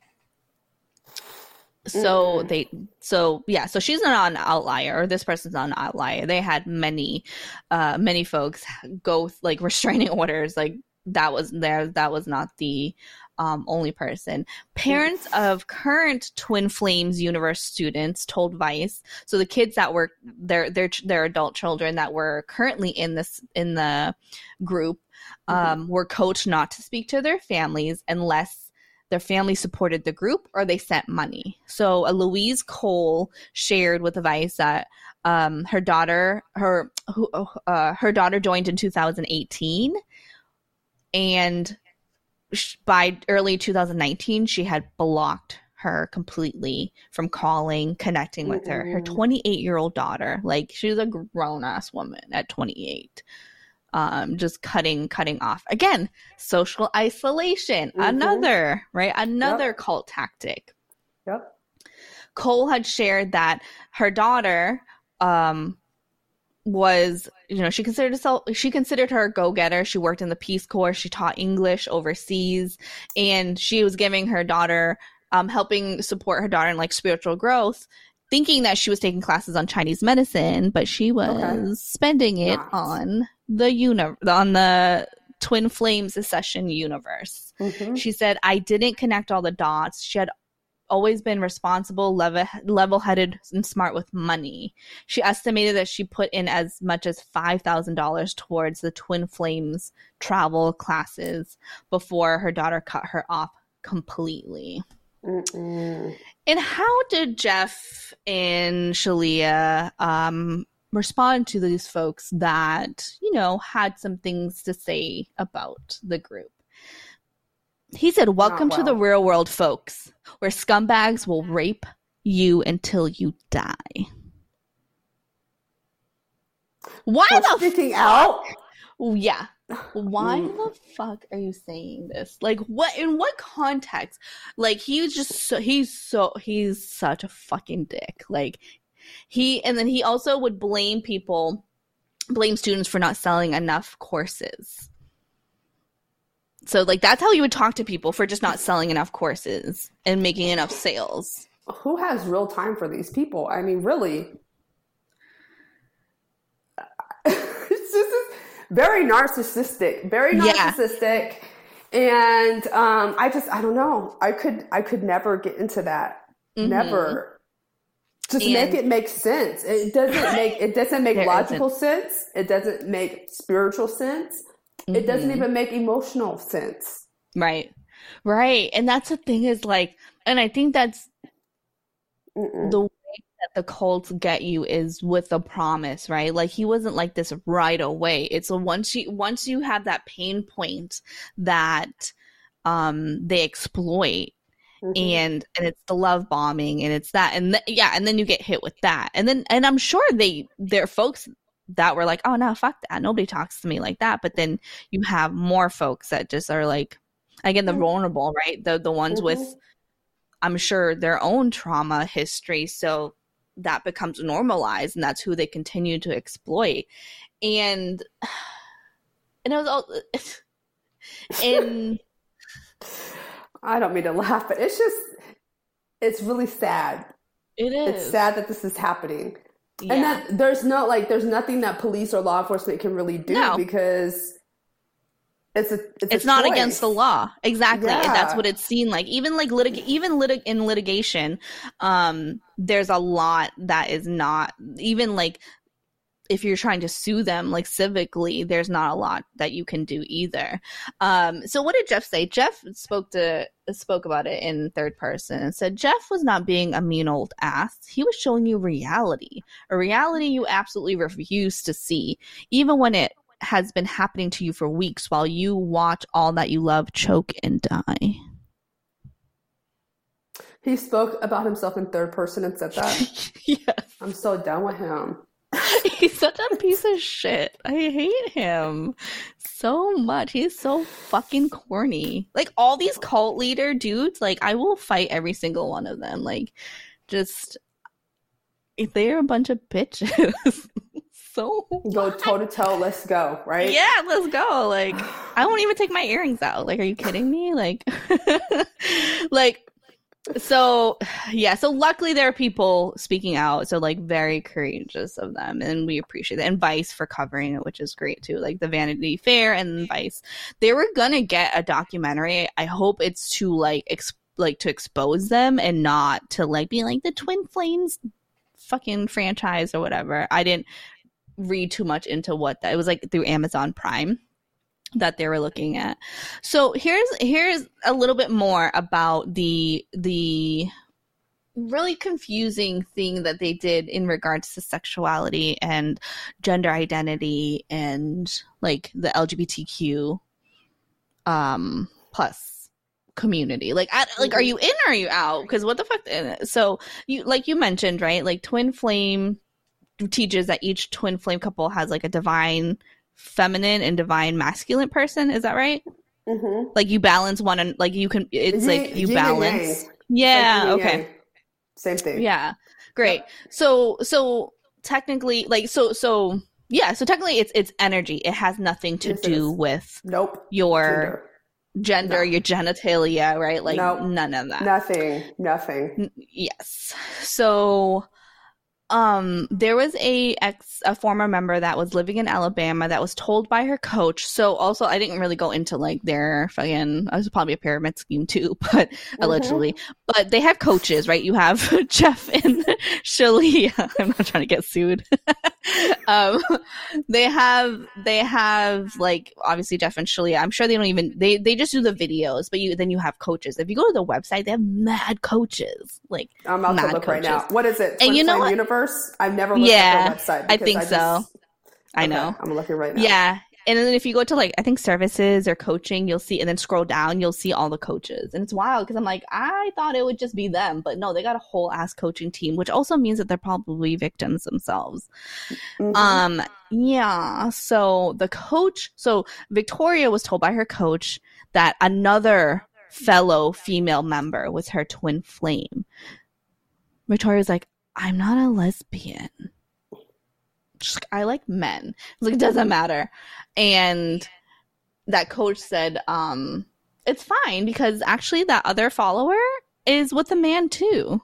So so she's not an outlier, or this person's not an outlier. They had many folks go like restraining orders, like that was not the only person. Parents of current Twin Flames universe students told Vice, so the kids that were their adult children that were currently in the group were coached not to speak to their families unless their family supported the group or they sent money. So Louise Cole shared with Vice that her daughter joined in 2018, and by early 2019 she had blocked her completely from calling, connecting with her 28-year-old daughter. Like, she was a grown-ass woman at 28. Just cutting off. Again, social isolation. Another cult tactic. Yep. Cole had shared that her daughter was, she considered her a go-getter. She worked in the Peace Corps. She taught English overseas, and she was giving her daughter, helping support her daughter in like spiritual growth, thinking that she was taking classes on Chinese medicine, but she was spending it on the Twin Flames Accession universe. She said, I didn't connect all the dots. She had always been responsible, level-headed, and smart with money. She estimated that she put in as much as $5,000 towards the Twin Flames travel classes before her daughter cut her off completely. And how did Jeff and Shalia respond to these folks that, had some things to say about the group? He said, welcome to the real world, folks, where scumbags will rape you until you die. Why the sticking out? Yeah. Why the fuck are you saying this? Like, what, in what context? Like, he's such a fucking dick. Like, and then he also would blame students for not selling enough courses. So, like, that's how you would talk to people, for just not selling enough courses and making enough sales. Who has real time for these people? I mean, really. It's just very narcissistic. And I don't know. I could never get into that. Never. Just make it make sense. It doesn't make logical sense. It doesn't make spiritual sense. It doesn't even make emotional sense. Right. And that's the thing is, like, and I think that's the way that the cults get you is with a promise, right? Like, he wasn't like this right away. It's once you have that pain point that they exploit, and it's the love bombing, and it's that, and then you get hit with that, and I'm sure there are folks that were like, oh no, fuck that, nobody talks to me like that. But then you have more folks that just are like, again, the vulnerable, right? The ones with, I'm sure, their own trauma history, so that becomes normalized, and that's who they continue to exploit. And it was all, and I don't mean to laugh, but it's really sad. It is. It's sad that this is happening. Yeah. And that there's nothing that police or law enforcement can really do, because it's not against the law. Exactly. Yeah. And that's what it's seen like. Even like in litigation, there's a lot that is not, even like if you're trying to sue them like civically, there's not a lot that you can do either. So what did Jeff say? Jeff spoke about it in third person and said, Jeff was not being a mean old ass. He was showing you reality, a reality you absolutely refuse to see, even when it has been happening to you for weeks while you watch all that you love choke and die. He spoke about himself in third person and said that? Yes. I'm so done with him. He's such a piece of shit. I hate him so much. He's so fucking corny. Like, all these cult leader dudes, like, I will fight every single one of them. Like, just, if they're a bunch of bitches. So go toe to toe, let's go, right? Yeah, let's go. Like, I won't even take my earrings out. Like, are you kidding me? Like, like, So luckily there are people speaking out, so like very courageous of them, and we appreciate it. And Vice for covering it, which is great too, like the Vanity Fair and Vice. They were gonna get a documentary. I hope it's to to expose them and not to like be like the Twin Flames fucking franchise or whatever. I didn't read too much into what that, it was like through Amazon Prime that they were looking at. So here's a little bit more about the really confusing thing that they did in regards to sexuality and gender identity and like the LGBTQ plus community. Like are you in or are you out? Because what the fuck? So you mentioned, right? Like Twin Flame teaches that each Twin Flame couple has like a divine feminine and divine masculine person. Is that right? Mm-hmm. Like you balance one and like you can, it's like you balance. Yeah. Like okay. Same thing. Yeah. Great. Yep. So technically so technically it's energy. It has nothing to do with your gender, your genitalia, right? Like none of that. Nothing. Yes. So there was a former member that was living in Alabama that was told by her coach. So also I didn't really go into like their fucking, it was probably a pyramid scheme too, but allegedly, but they have coaches, right? You have Jeff and Shalia. I'm not trying to get sued. They have like obviously Jeff and Shalia. I'm sure they don't even, they just do the videos, but then you have coaches. If you go to the website, they have mad coaches. Like I'm about to look right now. What is it? And you know what? Universe? I've never looked at the website. I think so. I know. I'm looking right now. Yeah. And then if you go to like, I think services or coaching, you'll see, and then scroll down, you'll see all the coaches. And it's wild because I'm like, I thought it would just be them. But no, they got a whole ass coaching team, which also means that they're probably victims themselves. Mm-hmm. Yeah. So Victoria was told by her coach that another fellow female member was her twin flame. Victoria's like, I'm not a lesbian. She's like, I like men. It's like, it doesn't matter. And that coach said, it's fine because actually that other follower is with a man too.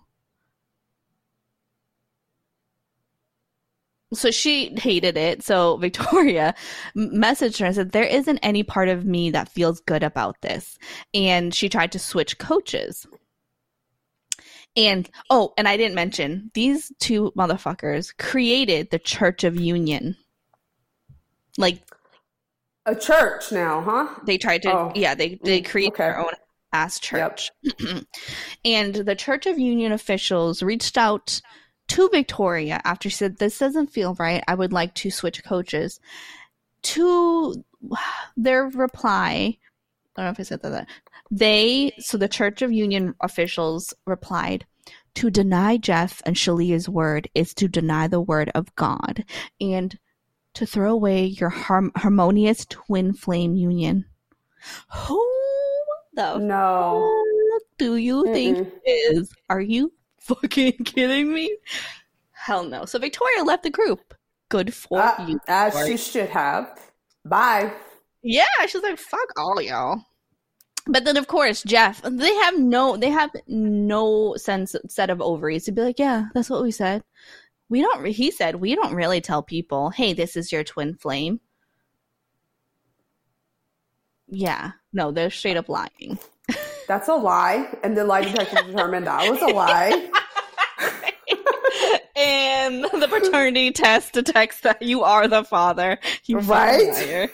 So she hated it. So Victoria messaged her and said, there isn't any part of me that feels good about this. And she tried to switch coaches. And, and I didn't mention, these two motherfuckers created the Church of Union. Like. A church now, huh? They tried to, they created their own ass church. Yep. And the Church of Union officials reached out to Victoria after she said, this doesn't feel right. I would like to switch coaches. To their reply, I don't know if I said that. So the Church of Union officials replied, to deny Jeff and Shalia's word is to deny the word of God and to throw away your harmonious twin flame union. Who the fuck do you think it is? Are you fucking kidding me? Hell no. So Victoria left the group. Good for you. As she should have. Bye. Yeah, she's like, fuck all y'all. But then, of course, Jeff, they have no set of ovaries to be like, yeah, that's what we said. He said, we don't really tell people, hey, this is your twin flame. Yeah. No, they're straight up lying. That's a lie. And the lie detector determined that was a lie. And the paternity test detects that you are the father. You right? Liar.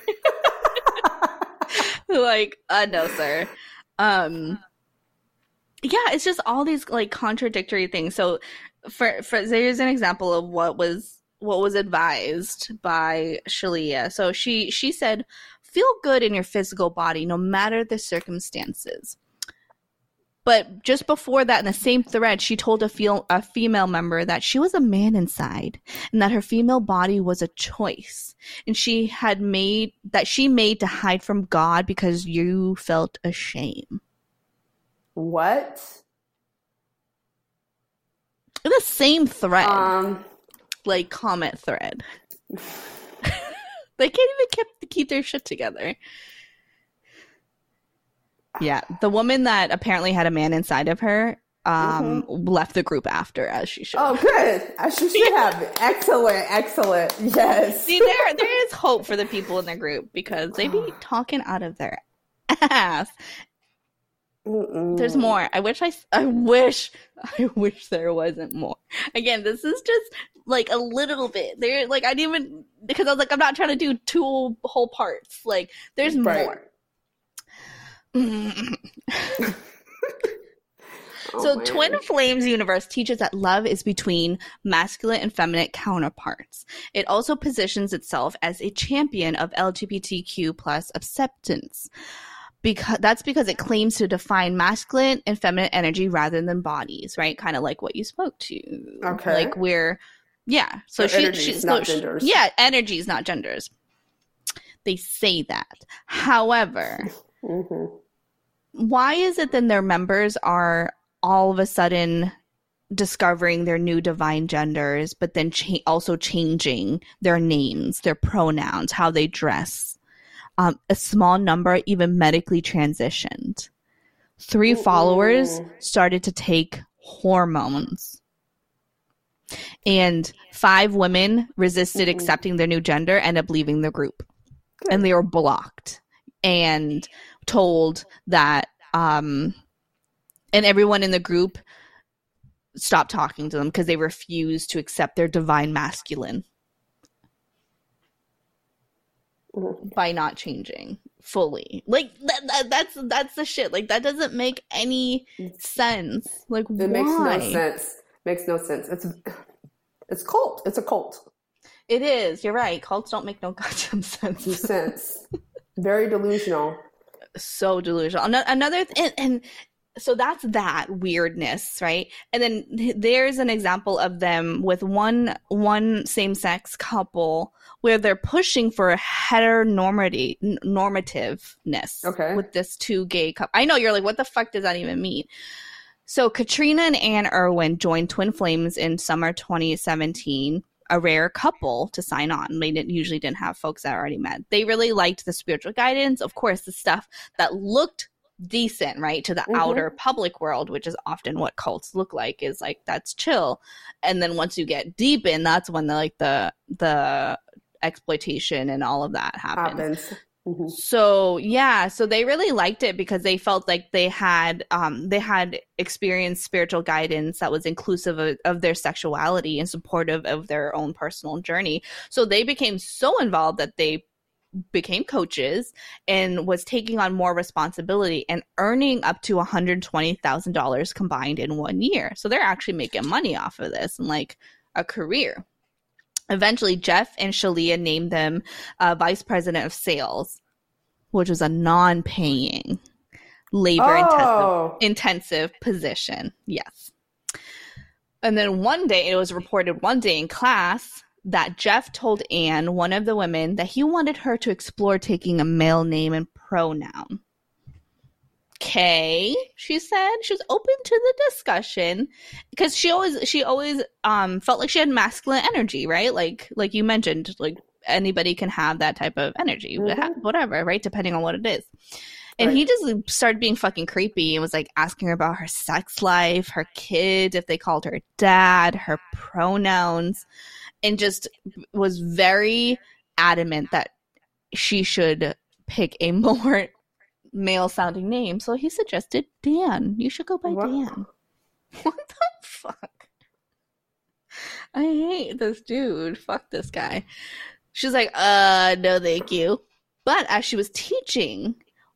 Like, no, sir. Yeah, it's just all these like contradictory things. So, for here's an example of what was advised by Shalia. So she said, feel good in your physical body, no matter the circumstances. But just before that, in the same thread, she told a female member that she was a man inside and that her female body was a choice. And she made to hide from God because you felt ashamed. What? In the same thread. Like comment thread. They can't even keep their shit together. Yeah, the woman that apparently had a man inside of her left the group after, as she should. Oh, good. As she should have. Excellent. Yes. See, there is hope for the people in the group because they be talking out of their ass. There's more. I wish there wasn't more. Again, this is just like a little bit. There, like I didn't even, because I was like, I'm not trying to do 2 whole parts. Like, there's more. So Twin Flames universe teaches that love is between masculine and feminine counterparts. It also positions itself as a champion of LGBTQ plus acceptance. Because it claims to define masculine and feminine energy rather than bodies, right? Kind of like what you spoke to. Okay. Like so she's not genders. Yeah, energies, not genders. They say that. However, why is it then their members are all of a sudden discovering their new divine genders, but then also changing their names, their pronouns, how they dress? A small number even medically transitioned. 3 followers started to take hormones. And 5 women resisted accepting their new gender, ended up leaving the group. Good. And they were blocked and told that and everyone in the group stopped talking to them because they refused to accept their divine masculine by not changing fully. Like that's the shit. Like that doesn't make any sense. Like it makes no sense. It's cult. It's a cult. It is. You're right. Cults don't make no goddamn sense. Very delusional. So delusional. Another and so that's that weirdness, right? And then there's an example of them with one same-sex couple where they're pushing for heteronormativeness with this 2 gay couple. I know, you're like, what the fuck does that even mean? So Katrina and Anne Irwin joined Twin Flames in summer 2017, a rare couple to sign on. They usually didn't have folks that already met. They really liked the spiritual guidance, of course, the stuff that looked decent, right, to the outer public world, which is often what cults look like, is like that's chill. And then once you get deep in, that's when the exploitation and all of that happens. So they really liked it because they felt like they had experienced spiritual guidance that was inclusive of their sexuality and supportive of their own personal journey. So they became so involved that they became coaches and was taking on more responsibility and earning up to $120,000 combined in 1 year. So they're actually making money off of this and like a career. Eventually, Jeff and Shalia named them vice president of sales, which was a non-paying labor intensive position. Yes. And then one day, it was reported one day in class that Jeff told Anne, one of the women, that he wanted her to explore taking a male name and pronoun. Okay, she said. She was open to the discussion because she always felt like she had masculine energy, right? Like you mentioned, like anybody can have that type of energy, whatever, right? Depending on what it is. And he just started being fucking creepy and was like asking her about her sex life, her kids, if they called her dad, her pronouns, and just was very adamant that she should pick a more male-sounding name. So he suggested Dan. You should go by Dan. What the fuck? I hate this dude. Fuck this guy. She's like, no thank you. But as she was teaching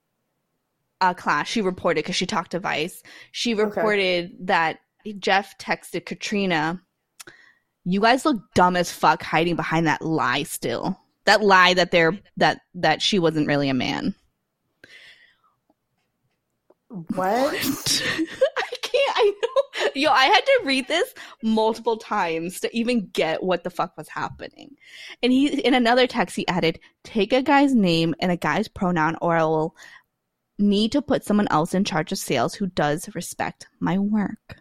a class, she reported, because she talked to Vice, she reported that Jeff texted Katrina, you guys look dumb as fuck hiding behind that lie still. That lie that that she wasn't really a man. What? I know. Yo, I had to read this multiple times to even get what the fuck was happening. And he, in another text, he added, take a guy's name and a guy's pronoun, or I will need to put someone else in charge of sales who does respect my work.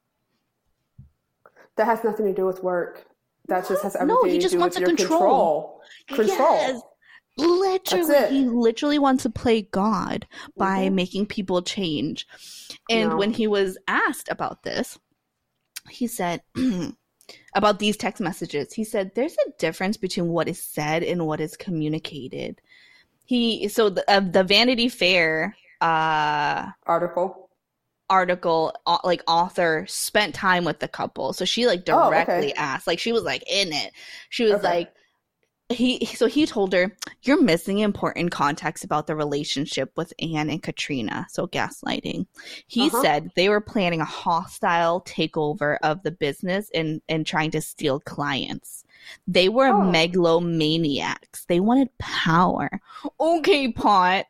That has nothing to do with work. That just has everything he just to do wants with your control. Yes. Literally, he literally wants to play God by making people change. And when he was asked about this, he said, about these text messages, he said, there's a difference between what is said and what is communicated. The Vanity Fair article, like author spent time with the couple. So she like directly asked, like she was like in it. She was like, he told her, you're missing important context about the relationship with Anne and Katrina. So gaslighting. He said they were planning a hostile takeover of the business and trying to steal clients. They were megalomaniacs. They wanted power. Okay, pot.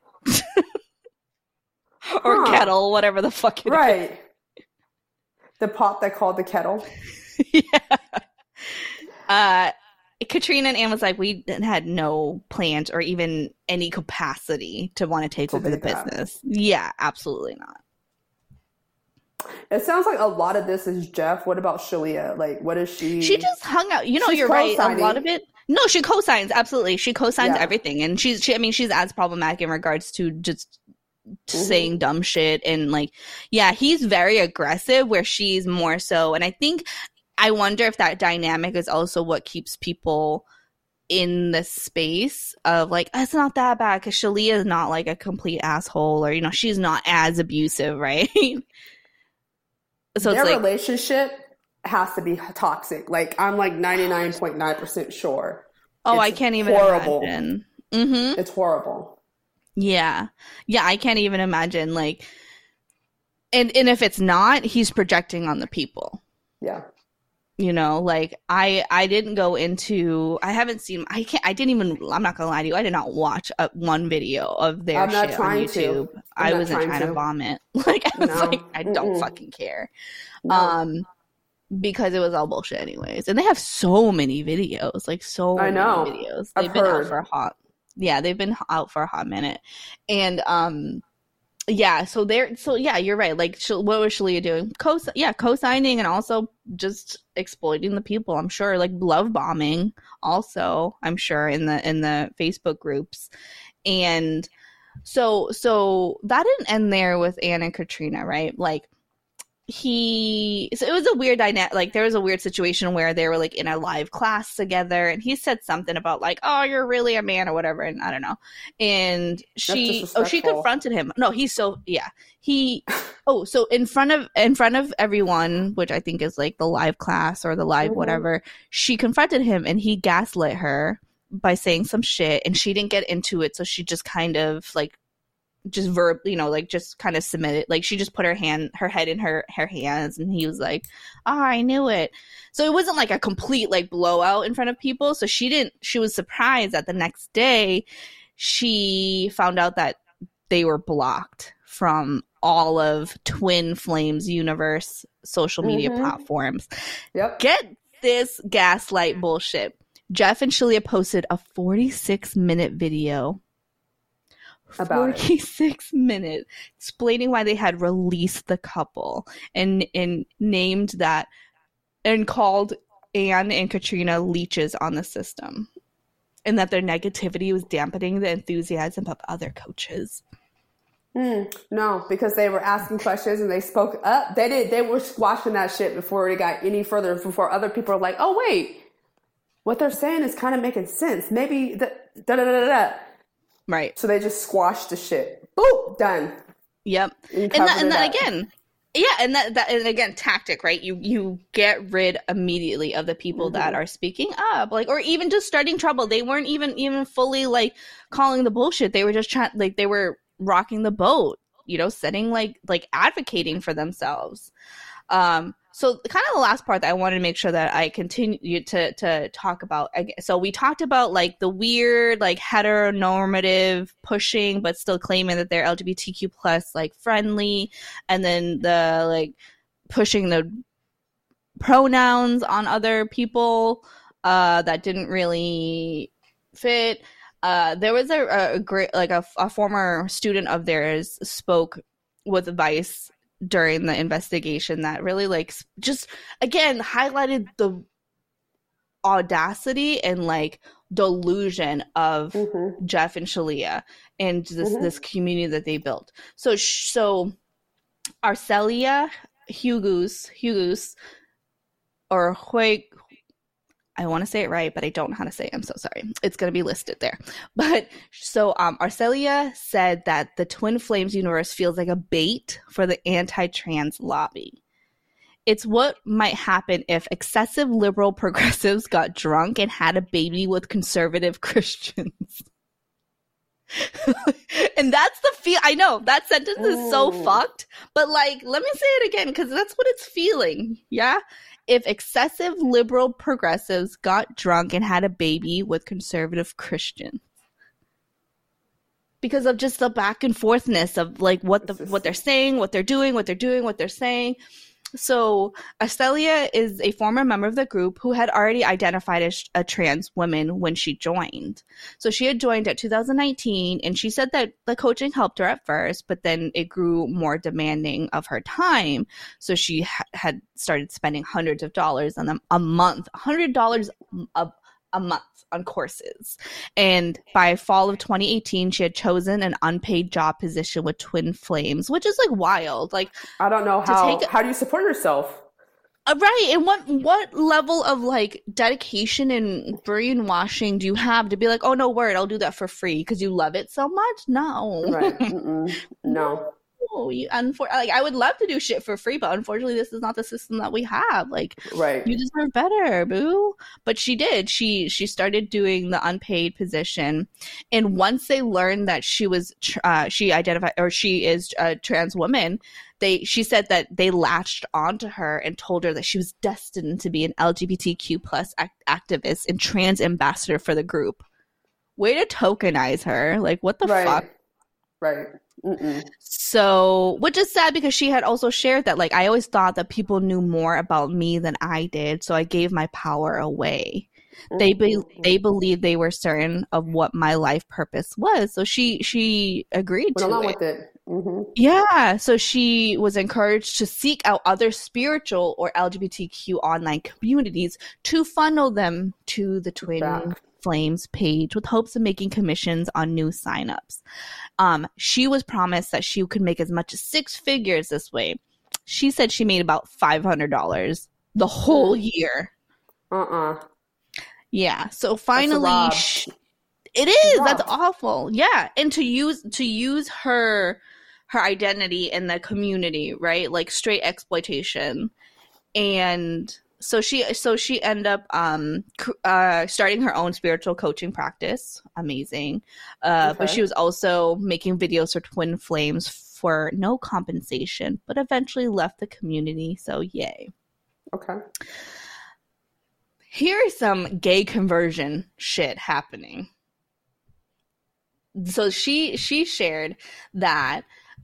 Or kettle, whatever the fuck it is. The pot that called the kettle. Yeah. Katrina and Anne was like, we had no plans or even any capacity to want to take over the business. Yeah, absolutely not. It sounds like a lot of this is Jeff. What about Shalia? Like, what is she? She just hung out. You know, you're right. A lot of it. No, she co-signs. Absolutely. She co-signs everything. And she's as problematic in regards to just saying dumb shit. And like, yeah, he's very aggressive where she's more so. And I wonder if that dynamic is also what keeps people in the space of like, it's not that bad because Shalia is not like a complete asshole, or, you know, she's not as abusive, right? So their relationship has to be toxic. Like, I'm like 99.9% sure. Oh, I can't even imagine. It's horrible. Yeah. Yeah, I can't even imagine. Like, and if it's not, he's projecting on the people. Yeah. You know, like I didn't go into, I haven't seen, I'm not gonna lie to you, I did not watch one video of their shit on YouTube. I wasn't trying to vomit. Like, I was like, I don't fucking care. No. Because it was all bullshit anyways. And they have so many videos, like many videos. They've been out for a hot minute. And, yeah, so you're right. Like, what was Shalia doing? Co-signing and also just exploiting the people. I'm sure, like love bombing. Also, I'm sure in the Facebook groups, and so that didn't end there with Anne and Katrina, right? Like, it was a weird dynamic. Like, there was a weird situation where they were like in a live class together, and he said something about like, oh, you're really a man or whatever, and I don't know. And she confronted him. No, so in front of everyone, which I think is like the live class or the live whatever, she confronted him, and he gaslit her by saying some shit, and she didn't get into it, so she just kind of like just just kind of submitted. Like, she just put her head in her hands, and he was like, oh, I knew it. So it wasn't like a complete like blowout in front of people. So she was surprised that the next day she found out that they were blocked from all of Twin Flames universe social media platforms. Yep. Get this gaslight bullshit. Jeff and Shalia posted a 46-minute video. 46 minutes explaining why they had released the couple and named that and called Anne and Katrina leeches on the system, and that their negativity was dampening the enthusiasm of other coaches. No, because they were asking questions and they spoke up. They were squashing that shit before it got any further, before other people are like, oh wait, what they're saying is kind of making sense. Maybe da-da-da-da-da. Right. So they just squashed the shit. Boop, done. Yep. And that again, yeah, and and again, tactic, right? You get rid immediately of the people that are speaking up, like, or even just starting trouble. They weren't even fully like calling the bullshit. They were just trying, like, they were rocking the boat, you know, setting like advocating for themselves. So kind of the last part that I wanted to make sure that I continue to talk about. So we talked about like the weird, like heteronormative pushing, but still claiming that they're LGBTQ plus like friendly. And then the like pushing the pronouns on other people that didn't really fit. There was a great, like a former student of theirs spoke with Vice during the investigation that really like just again highlighted the audacity and like delusion of Jeff and Shalia and this community that they built. So Arcelia Hugus, or Hue, I want to say it right, but I don't know how to say it. I'm so sorry. It's going to be listed there. But so Arcelia said that the Twin Flames universe feels like a bait for the anti-trans lobby. It's what might happen if excessive liberal progressives got drunk and had a baby with conservative Christians. And that's the feel. I know that sentence is so fucked, but like, let me say it again, because that's what it's feeling. Yeah. If excessive liberal progressives got drunk and had a baby with conservative Christians. Because of just the back and forthness of like what they're saying, what they're doing, what they're saying. So Arcelia is a former member of the group who had already identified as a trans woman when she joined. So she had joined at 2019, and she said that the coaching helped her at first, but then it grew more demanding of her time. So she had started spending hundreds of dollars on them a month, $100 a month on courses. And by fall of 2018, she had chosen an unpaid job position with Twin Flames, which is like wild. Like, I don't know how do you support yourself? Right. And what level of like dedication and brainwashing do you have to be like, oh no, word, I'll do that for free because you love it so much? No. Right. No. Like, I would love to do shit for free, but unfortunately this is not the system that we have. Like, right. You deserve better, boo. But she did. She started doing the unpaid position, and once they learned that she was she is a trans woman, she said that they latched onto her and told her that she was destined to be an LGBTQ plus activist and trans ambassador for the group. Way to tokenize her. Like, what the fuck? Right. So, which is sad because she had also shared that, like, I always thought that people knew more about me than I did, so I gave my power away. They believed they were certain of what my life purpose was, so she agreed to along it. with it. Yeah, so she was encouraged to seek out other spiritual or LGBTQ online communities to funnel them to the Twin Flames page with hopes of making commissions on new signups. She was promised that she could make as much as 6 figures this way. She said she made about $500 the whole year. Yeah. So finally, it is. That's awful. Yeah, and to use her identity in the community, right? Like straight exploitation, and so she ended up starting her own spiritual coaching practice. Amazing. But she was also making videos for Twin Flames for no compensation, but eventually left the community. So yay. Okay. Here is some gay conversion shit happening. So she shared that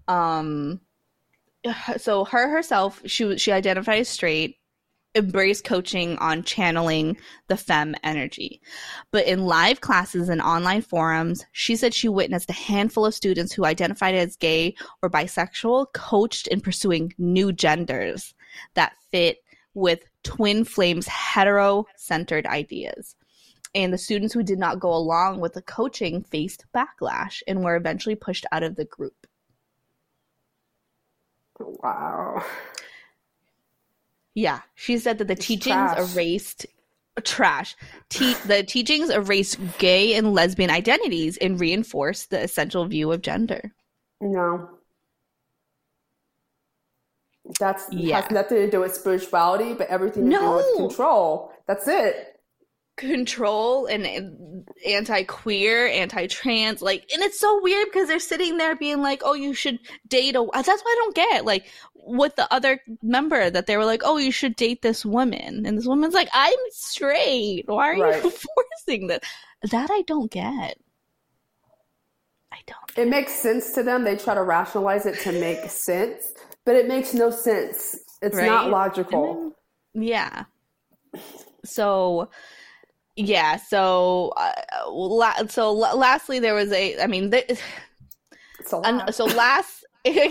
so herself, she identified as straight, embraced coaching on channeling the femme energy. But in live classes and online forums, she said she witnessed a handful of students who identified as gay or bisexual coached in pursuing new genders that fit with Twin Flames hetero-centered ideas. And the students who did not go along with the coaching faced backlash and were eventually pushed out of the group. Wow. Yeah, she said that the teachings erased gay and lesbian identities and reinforced the essential view of gender. No. Has nothing to do with spirituality, but everything to do with control. That's it. Control and anti-queer, anti-trans, like, and it's so weird because they're sitting there being like, oh, you should date that's what I don't get, like, with the other member that they were like, oh, you should date this woman, and this woman's like, I'm straight, why are you forcing that I don't get. It makes sense to them. They try to rationalize it to make sense, but it makes no sense. It's not logical. Yeah. So yeah. So lastly, there was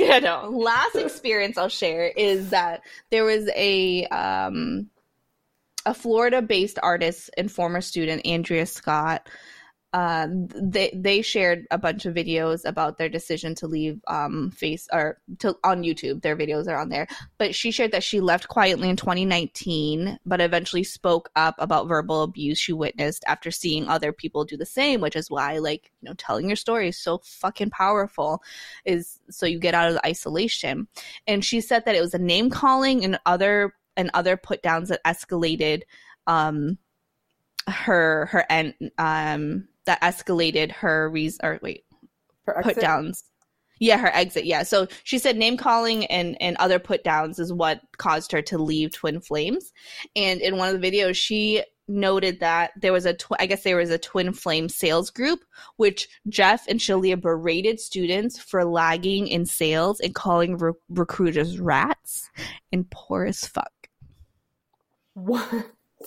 last experience I'll share is that there was a a Florida-based artist and former student, Andrea Scott. They shared a bunch of videos about their decision to leave on YouTube. Their videos are on there. But she shared that she left quietly in 2019, but eventually spoke up about verbal abuse she witnessed after seeing other people do the same, which is why, like, you know, telling your story is so fucking powerful, is so you get out of the isolation. And she said that it was a name calling and other put downs that escalated that escalated her put downs. Yeah, her exit. Yeah. So she said name calling and other put downs is what caused her to leave Twin Flames. And in one of the videos, she noted that there was a Twin Flame sales group, which Jeff and Shalia berated students for lagging in sales and calling recruiters rats and poor as fuck. What?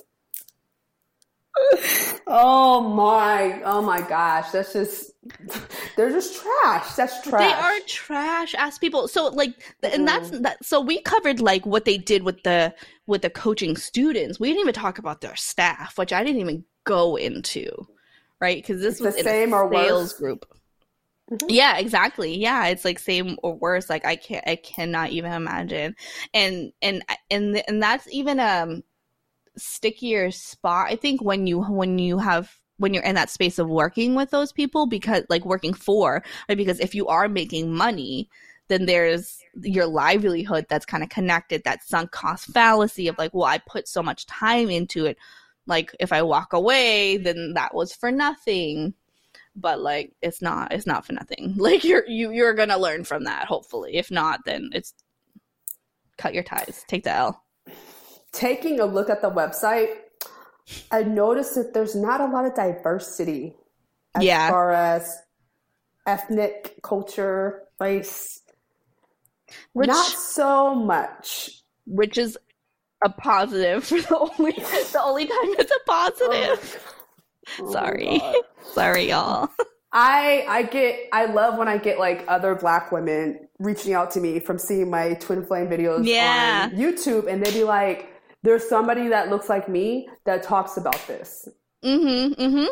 Oh my gosh, they're just trash. That's trash. They are trash ass people. So like, and that's that. So we covered like what they did with the coaching students. We didn't even talk about their staff, which I didn't even go into, right? Because this was the same or worse sales group. Mm-hmm. Yeah, exactly. Yeah, it's like same or worse. Like I cannot even imagine. And that's even stickier spot, I think, when you're in that space of working with those people, because like working for, right? Because if you are making money, then there's your livelihood that's kind of connected, that sunk cost fallacy of like, well, I put so much time into it, like if I walk away, then that was for nothing. But like it's not for nothing. Like you're gonna learn from that, hopefully. If not, then it's cut your ties, take the L. Taking a look at the website, I noticed that there's not a lot of diversity as far as ethnic, culture, race. Not so much. Which is a positive for the only time it's a positive. Sorry. Sorry, y'all. I love when I get like other Black women reaching out to me from seeing my Twin Flame videos on YouTube, and they be like, there's somebody that looks like me that talks about this. Mm-hmm. Mm-hmm.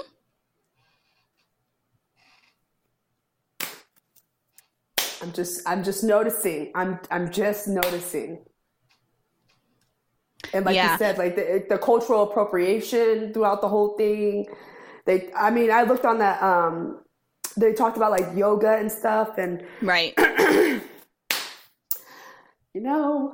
I'm just noticing. I'm just noticing. And like you said, like the cultural appropriation throughout the whole thing. I looked on that. They talked about like yoga and stuff, and right. You know.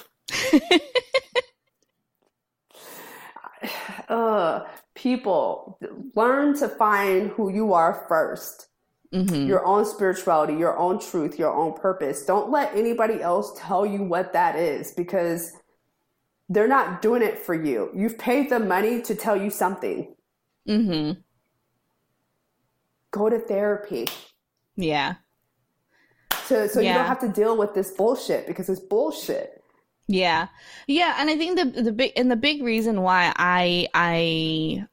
People, learn to find who you are first. Mm-hmm. Your own spirituality, your own truth, your own purpose. Don't let anybody else tell you what that is, because they're not doing it for you. You've paid them money to tell you something. Mm-hmm. Go to therapy. Yeah. So you don't have to deal with this bullshit, because it's bullshit. Yeah. Yeah. And I think the big reason why I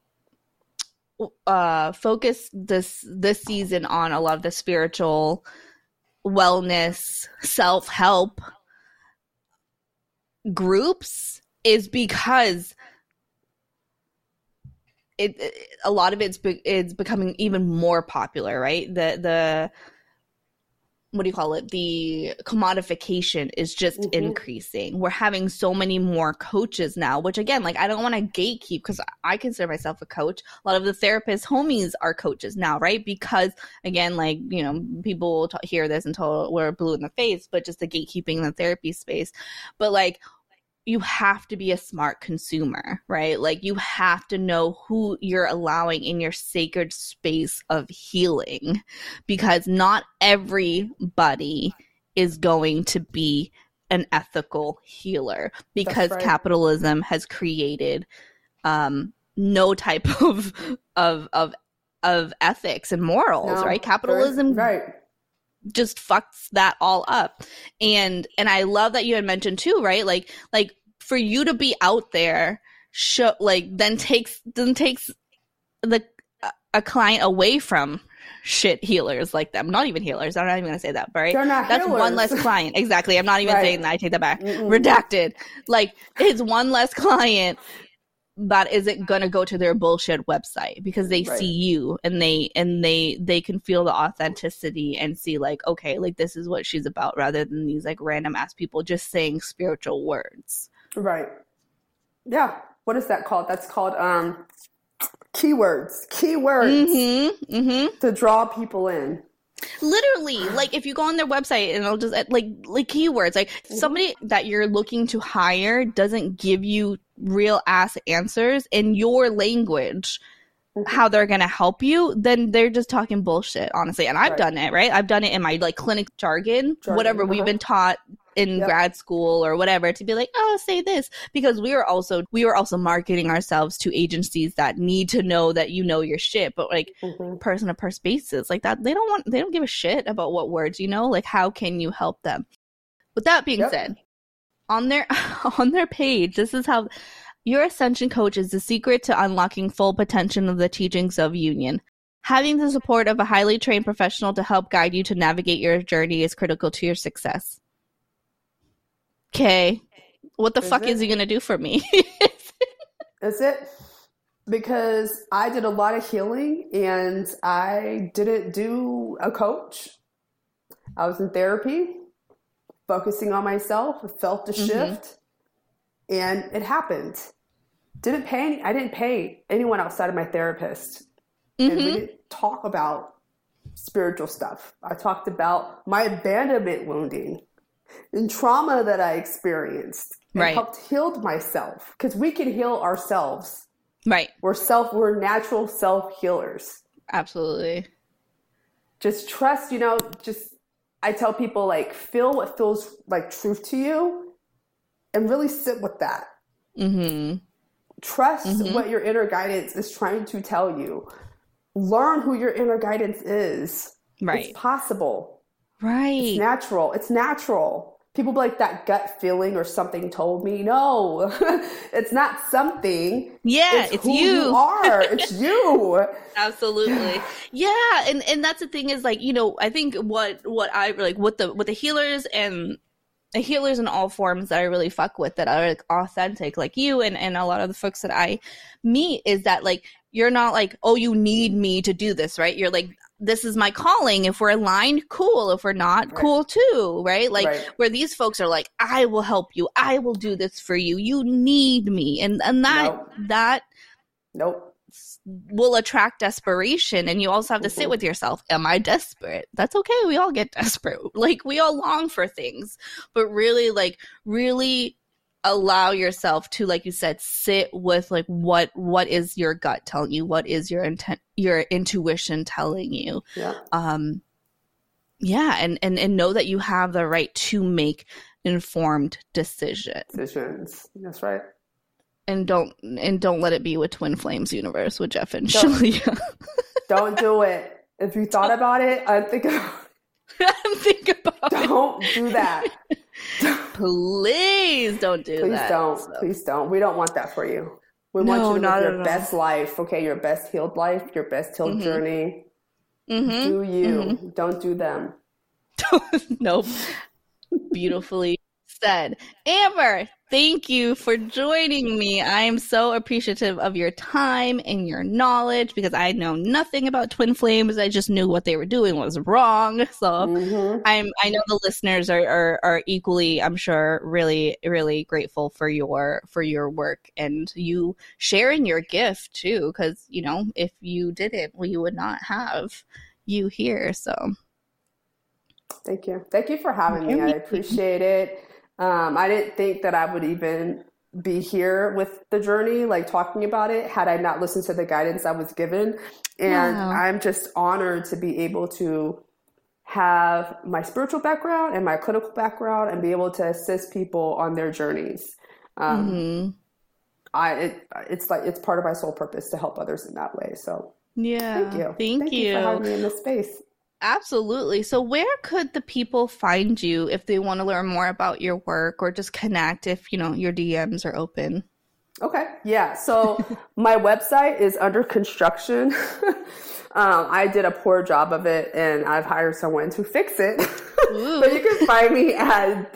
focus this season on a lot of the spiritual wellness, self-help groups is because a lot of it's becoming even more popular, right? The what do you call it? The commodification is just increasing. We're having so many more coaches now, which again, like I don't want to gatekeep, because I consider myself a coach. A lot of the therapist homies are coaches now, right? Because again, like, you know, people will hear this until we're blue in the face, but just the gatekeeping in the therapy space. But like, you have to be a smart consumer, right? Like you have to know who you're allowing in your sacred space of healing, because not everybody is going to be an ethical healer, because capitalism has created no type of ethics and morals, right? Capitalism just fucks that all up. And I love that you had mentioned too, right? Like for you to be out there, then takes a client away from shit healers like them. Not even healers. I'm not even gonna say that, right? That's healers. One less client. Exactly. I'm not even saying that. I take that back. Redacted. Like it's one less client that isn't gonna go to their bullshit website, because they Right. see you and they can feel the authenticity and see like, okay, like this is what she's about, rather than these like random ass people just saying spiritual words. Right. Yeah. What is that called? That's called keywords. Keywords to draw people in. Literally, like if you go on their website and it'll just like keywords, like somebody that you're looking to hire doesn't give you real ass answers in your language, how they're gonna help you, then they're just talking bullshit, honestly. And I've Right. done it, right? I've done it in my like clinic jargon, whatever we've been taught in Yep. grad school or whatever, to be like, oh, say this, because we were also marketing ourselves to agencies that need to know that you know your shit, but like person to person basis, like that, they don't give a shit about what words you know. Like, how can you help them? With that being Yep. said, on their page, this is how your ascension coach is the secret to unlocking full potential of the teachings of union. Having the support of a highly trained professional to help guide you to navigate your journey is critical to your success. Okay, what the fuck is he gonna do for me? Is it? Because I did a lot of healing and I didn't do a coach. I was in therapy, focusing on myself, felt the shift, and it happened. I didn't pay anyone outside of my therapist. And we didn't talk about spiritual stuff. I talked about my abandonment wounding and trauma that I experienced, and Right. helped heal myself, because we can heal ourselves. Right. We're natural self-healers. Absolutely. Just trust, I tell people, like, feel what feels like truth to you and really sit with that. Trust what your inner guidance is trying to tell you. Learn who your inner guidance is. Right. It's possible. Right. It's natural. It's natural. People be like, that gut feeling or something told me. No, it's not something. Yeah, it's who you. you are. It's you. Absolutely. Yeah. And that's the thing is, like, I think what I like with the healers and the healers in all forms that I really fuck with, that are like authentic, like you and a lot of the folks that I meet, is that like, you're not like, oh, you need me to do this, right? You're like, this is my calling. If we're aligned, cool. If we're not, cool too, right? Like, where these folks are like, I will help you. I will do this for you. You need me. And that Nope. will attract desperation. And you also have to sit with yourself. Am I desperate? That's okay. We all get desperate. Like, we all long for things, but really allow yourself to, like you said, sit with like what is your gut telling you, what is your intuition telling you. Yeah. And know that you have the right to make informed Decisions. That's right. And don't let it be with Twin Flames Universe with Jeff and Shalia. Don't do it. If you thought about it, think about Don't do that. Please don't do that. Please don't. We don't want that for you. We want you to live your best life, okay? Your best healed life, your best healed journey. Do you. Don't do them. Nope. Beautifully said. Amber, thank you for joining me. I am so appreciative of your time and your knowledge, because I know nothing about Twin Flames. I just knew what they were doing was wrong. So I know the listeners are equally, I'm sure, really, really grateful for your work and you sharing your gift too. Because if you didn't, we would not have you here. So thank you for having me. I appreciate it. I didn't think that I would even be here with the journey, like talking about it, had I not listened to the guidance I was given. And I'm just honored to be able to have my spiritual background and my clinical background and be able to assist people on their journeys. It's part of my soul purpose to help others in that way. So thank you. Thank you for having me in this space. Absolutely. So where could the people find you if they want to learn more about your work or just connect if, your DMs are open? Okay. Yeah. So my website is under construction. I did a poor job of it, and I've hired someone to fix it. But you can find me at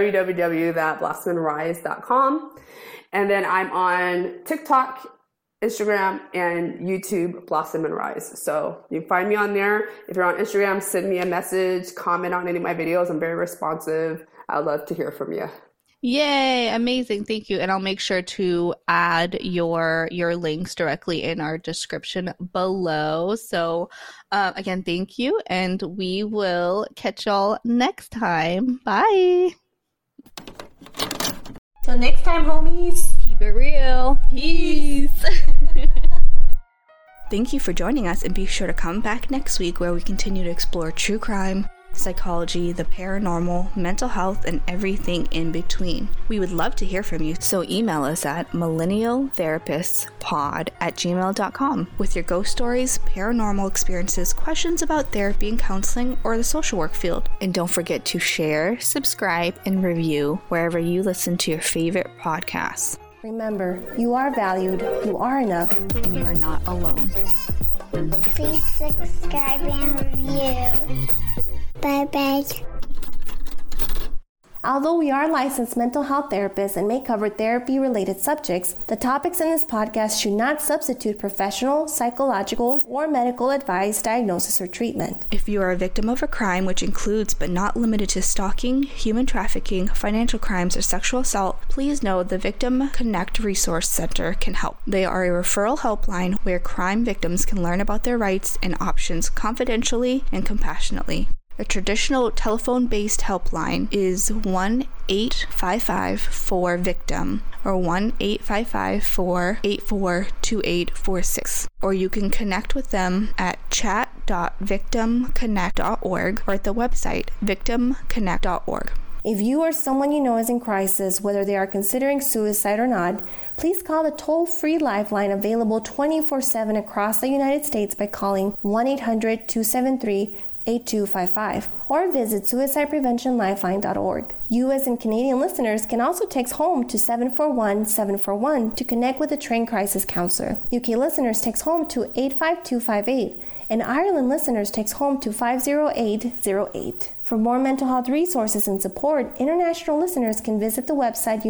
www.blossomandrise.com. And then I'm on TikTok, Instagram, and YouTube, Blossom and Rise. So you can find me on there. If you're on Instagram, send me a message, comment on any of my videos. I'm very responsive. I'd love to hear from you. Yay, amazing. Thank you. And I'll make sure to add your links directly in our description below. So again, thank you. And we will catch y'all next time. Bye. Till next time, homies. Keep it real. Peace. Thank you for joining us, and be sure to come back next week where we continue to explore true crime, psychology, the paranormal, mental health, and everything in between. We would love to hear from you, so email us at millennialtherapistpod@gmail.com with your ghost stories, paranormal experiences, questions about therapy and counseling, or the social work field. And don't forget to share, subscribe, and review wherever you listen to your favorite podcasts. Remember, you are valued, you are enough, and you are not alone. Please subscribe and review. Bye-bye. Although we are licensed mental health therapists and may cover therapy-related subjects, the topics in this podcast should not substitute professional, psychological, or medical advice, diagnosis, or treatment. If you are a victim of a crime, which includes but not limited to stalking, human trafficking, financial crimes, or sexual assault, please know the Victim Connect Resource Center can help. They are a referral helpline where crime victims can learn about their rights and options confidentially and compassionately. A traditional telephone-based helpline is 1-855-4-VICTIM or 1-855-484-2846. Or you can connect with them at chat.victimconnect.org or at the website victimconnect.org. If you or someone you know is in crisis, whether they are considering suicide or not, please call the toll-free lifeline available 24/7 across the United States by calling 1-800-273-8255 or visit suicidepreventionlifeline.org. U.S. and Canadian listeners can also text HOME to 741-741 to connect with a trained crisis counselor. UK listeners text HOME to 85258 and Ireland listeners text HOME to 50808. For more mental health resources and support, international listeners can visit the website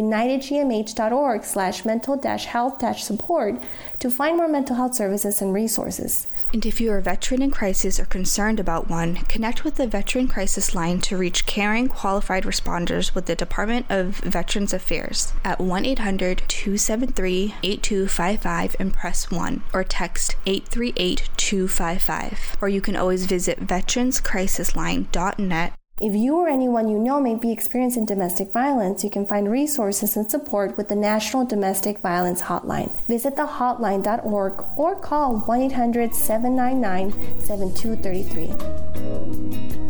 unitedgmh.org/mental-health-support to find more mental health services and resources. And if you are a veteran in crisis or concerned about one, connect with the Veteran Crisis Line to reach caring, qualified responders with the Department of Veterans Affairs at 1-800-273-8255 and press 1 or text 838-255. Or you can always visit veteranscrisisline.net. If you or anyone you know may be experiencing domestic violence, you can find resources and support with the National Domestic Violence Hotline. Visit thehotline.org or call 1-800-799-7233.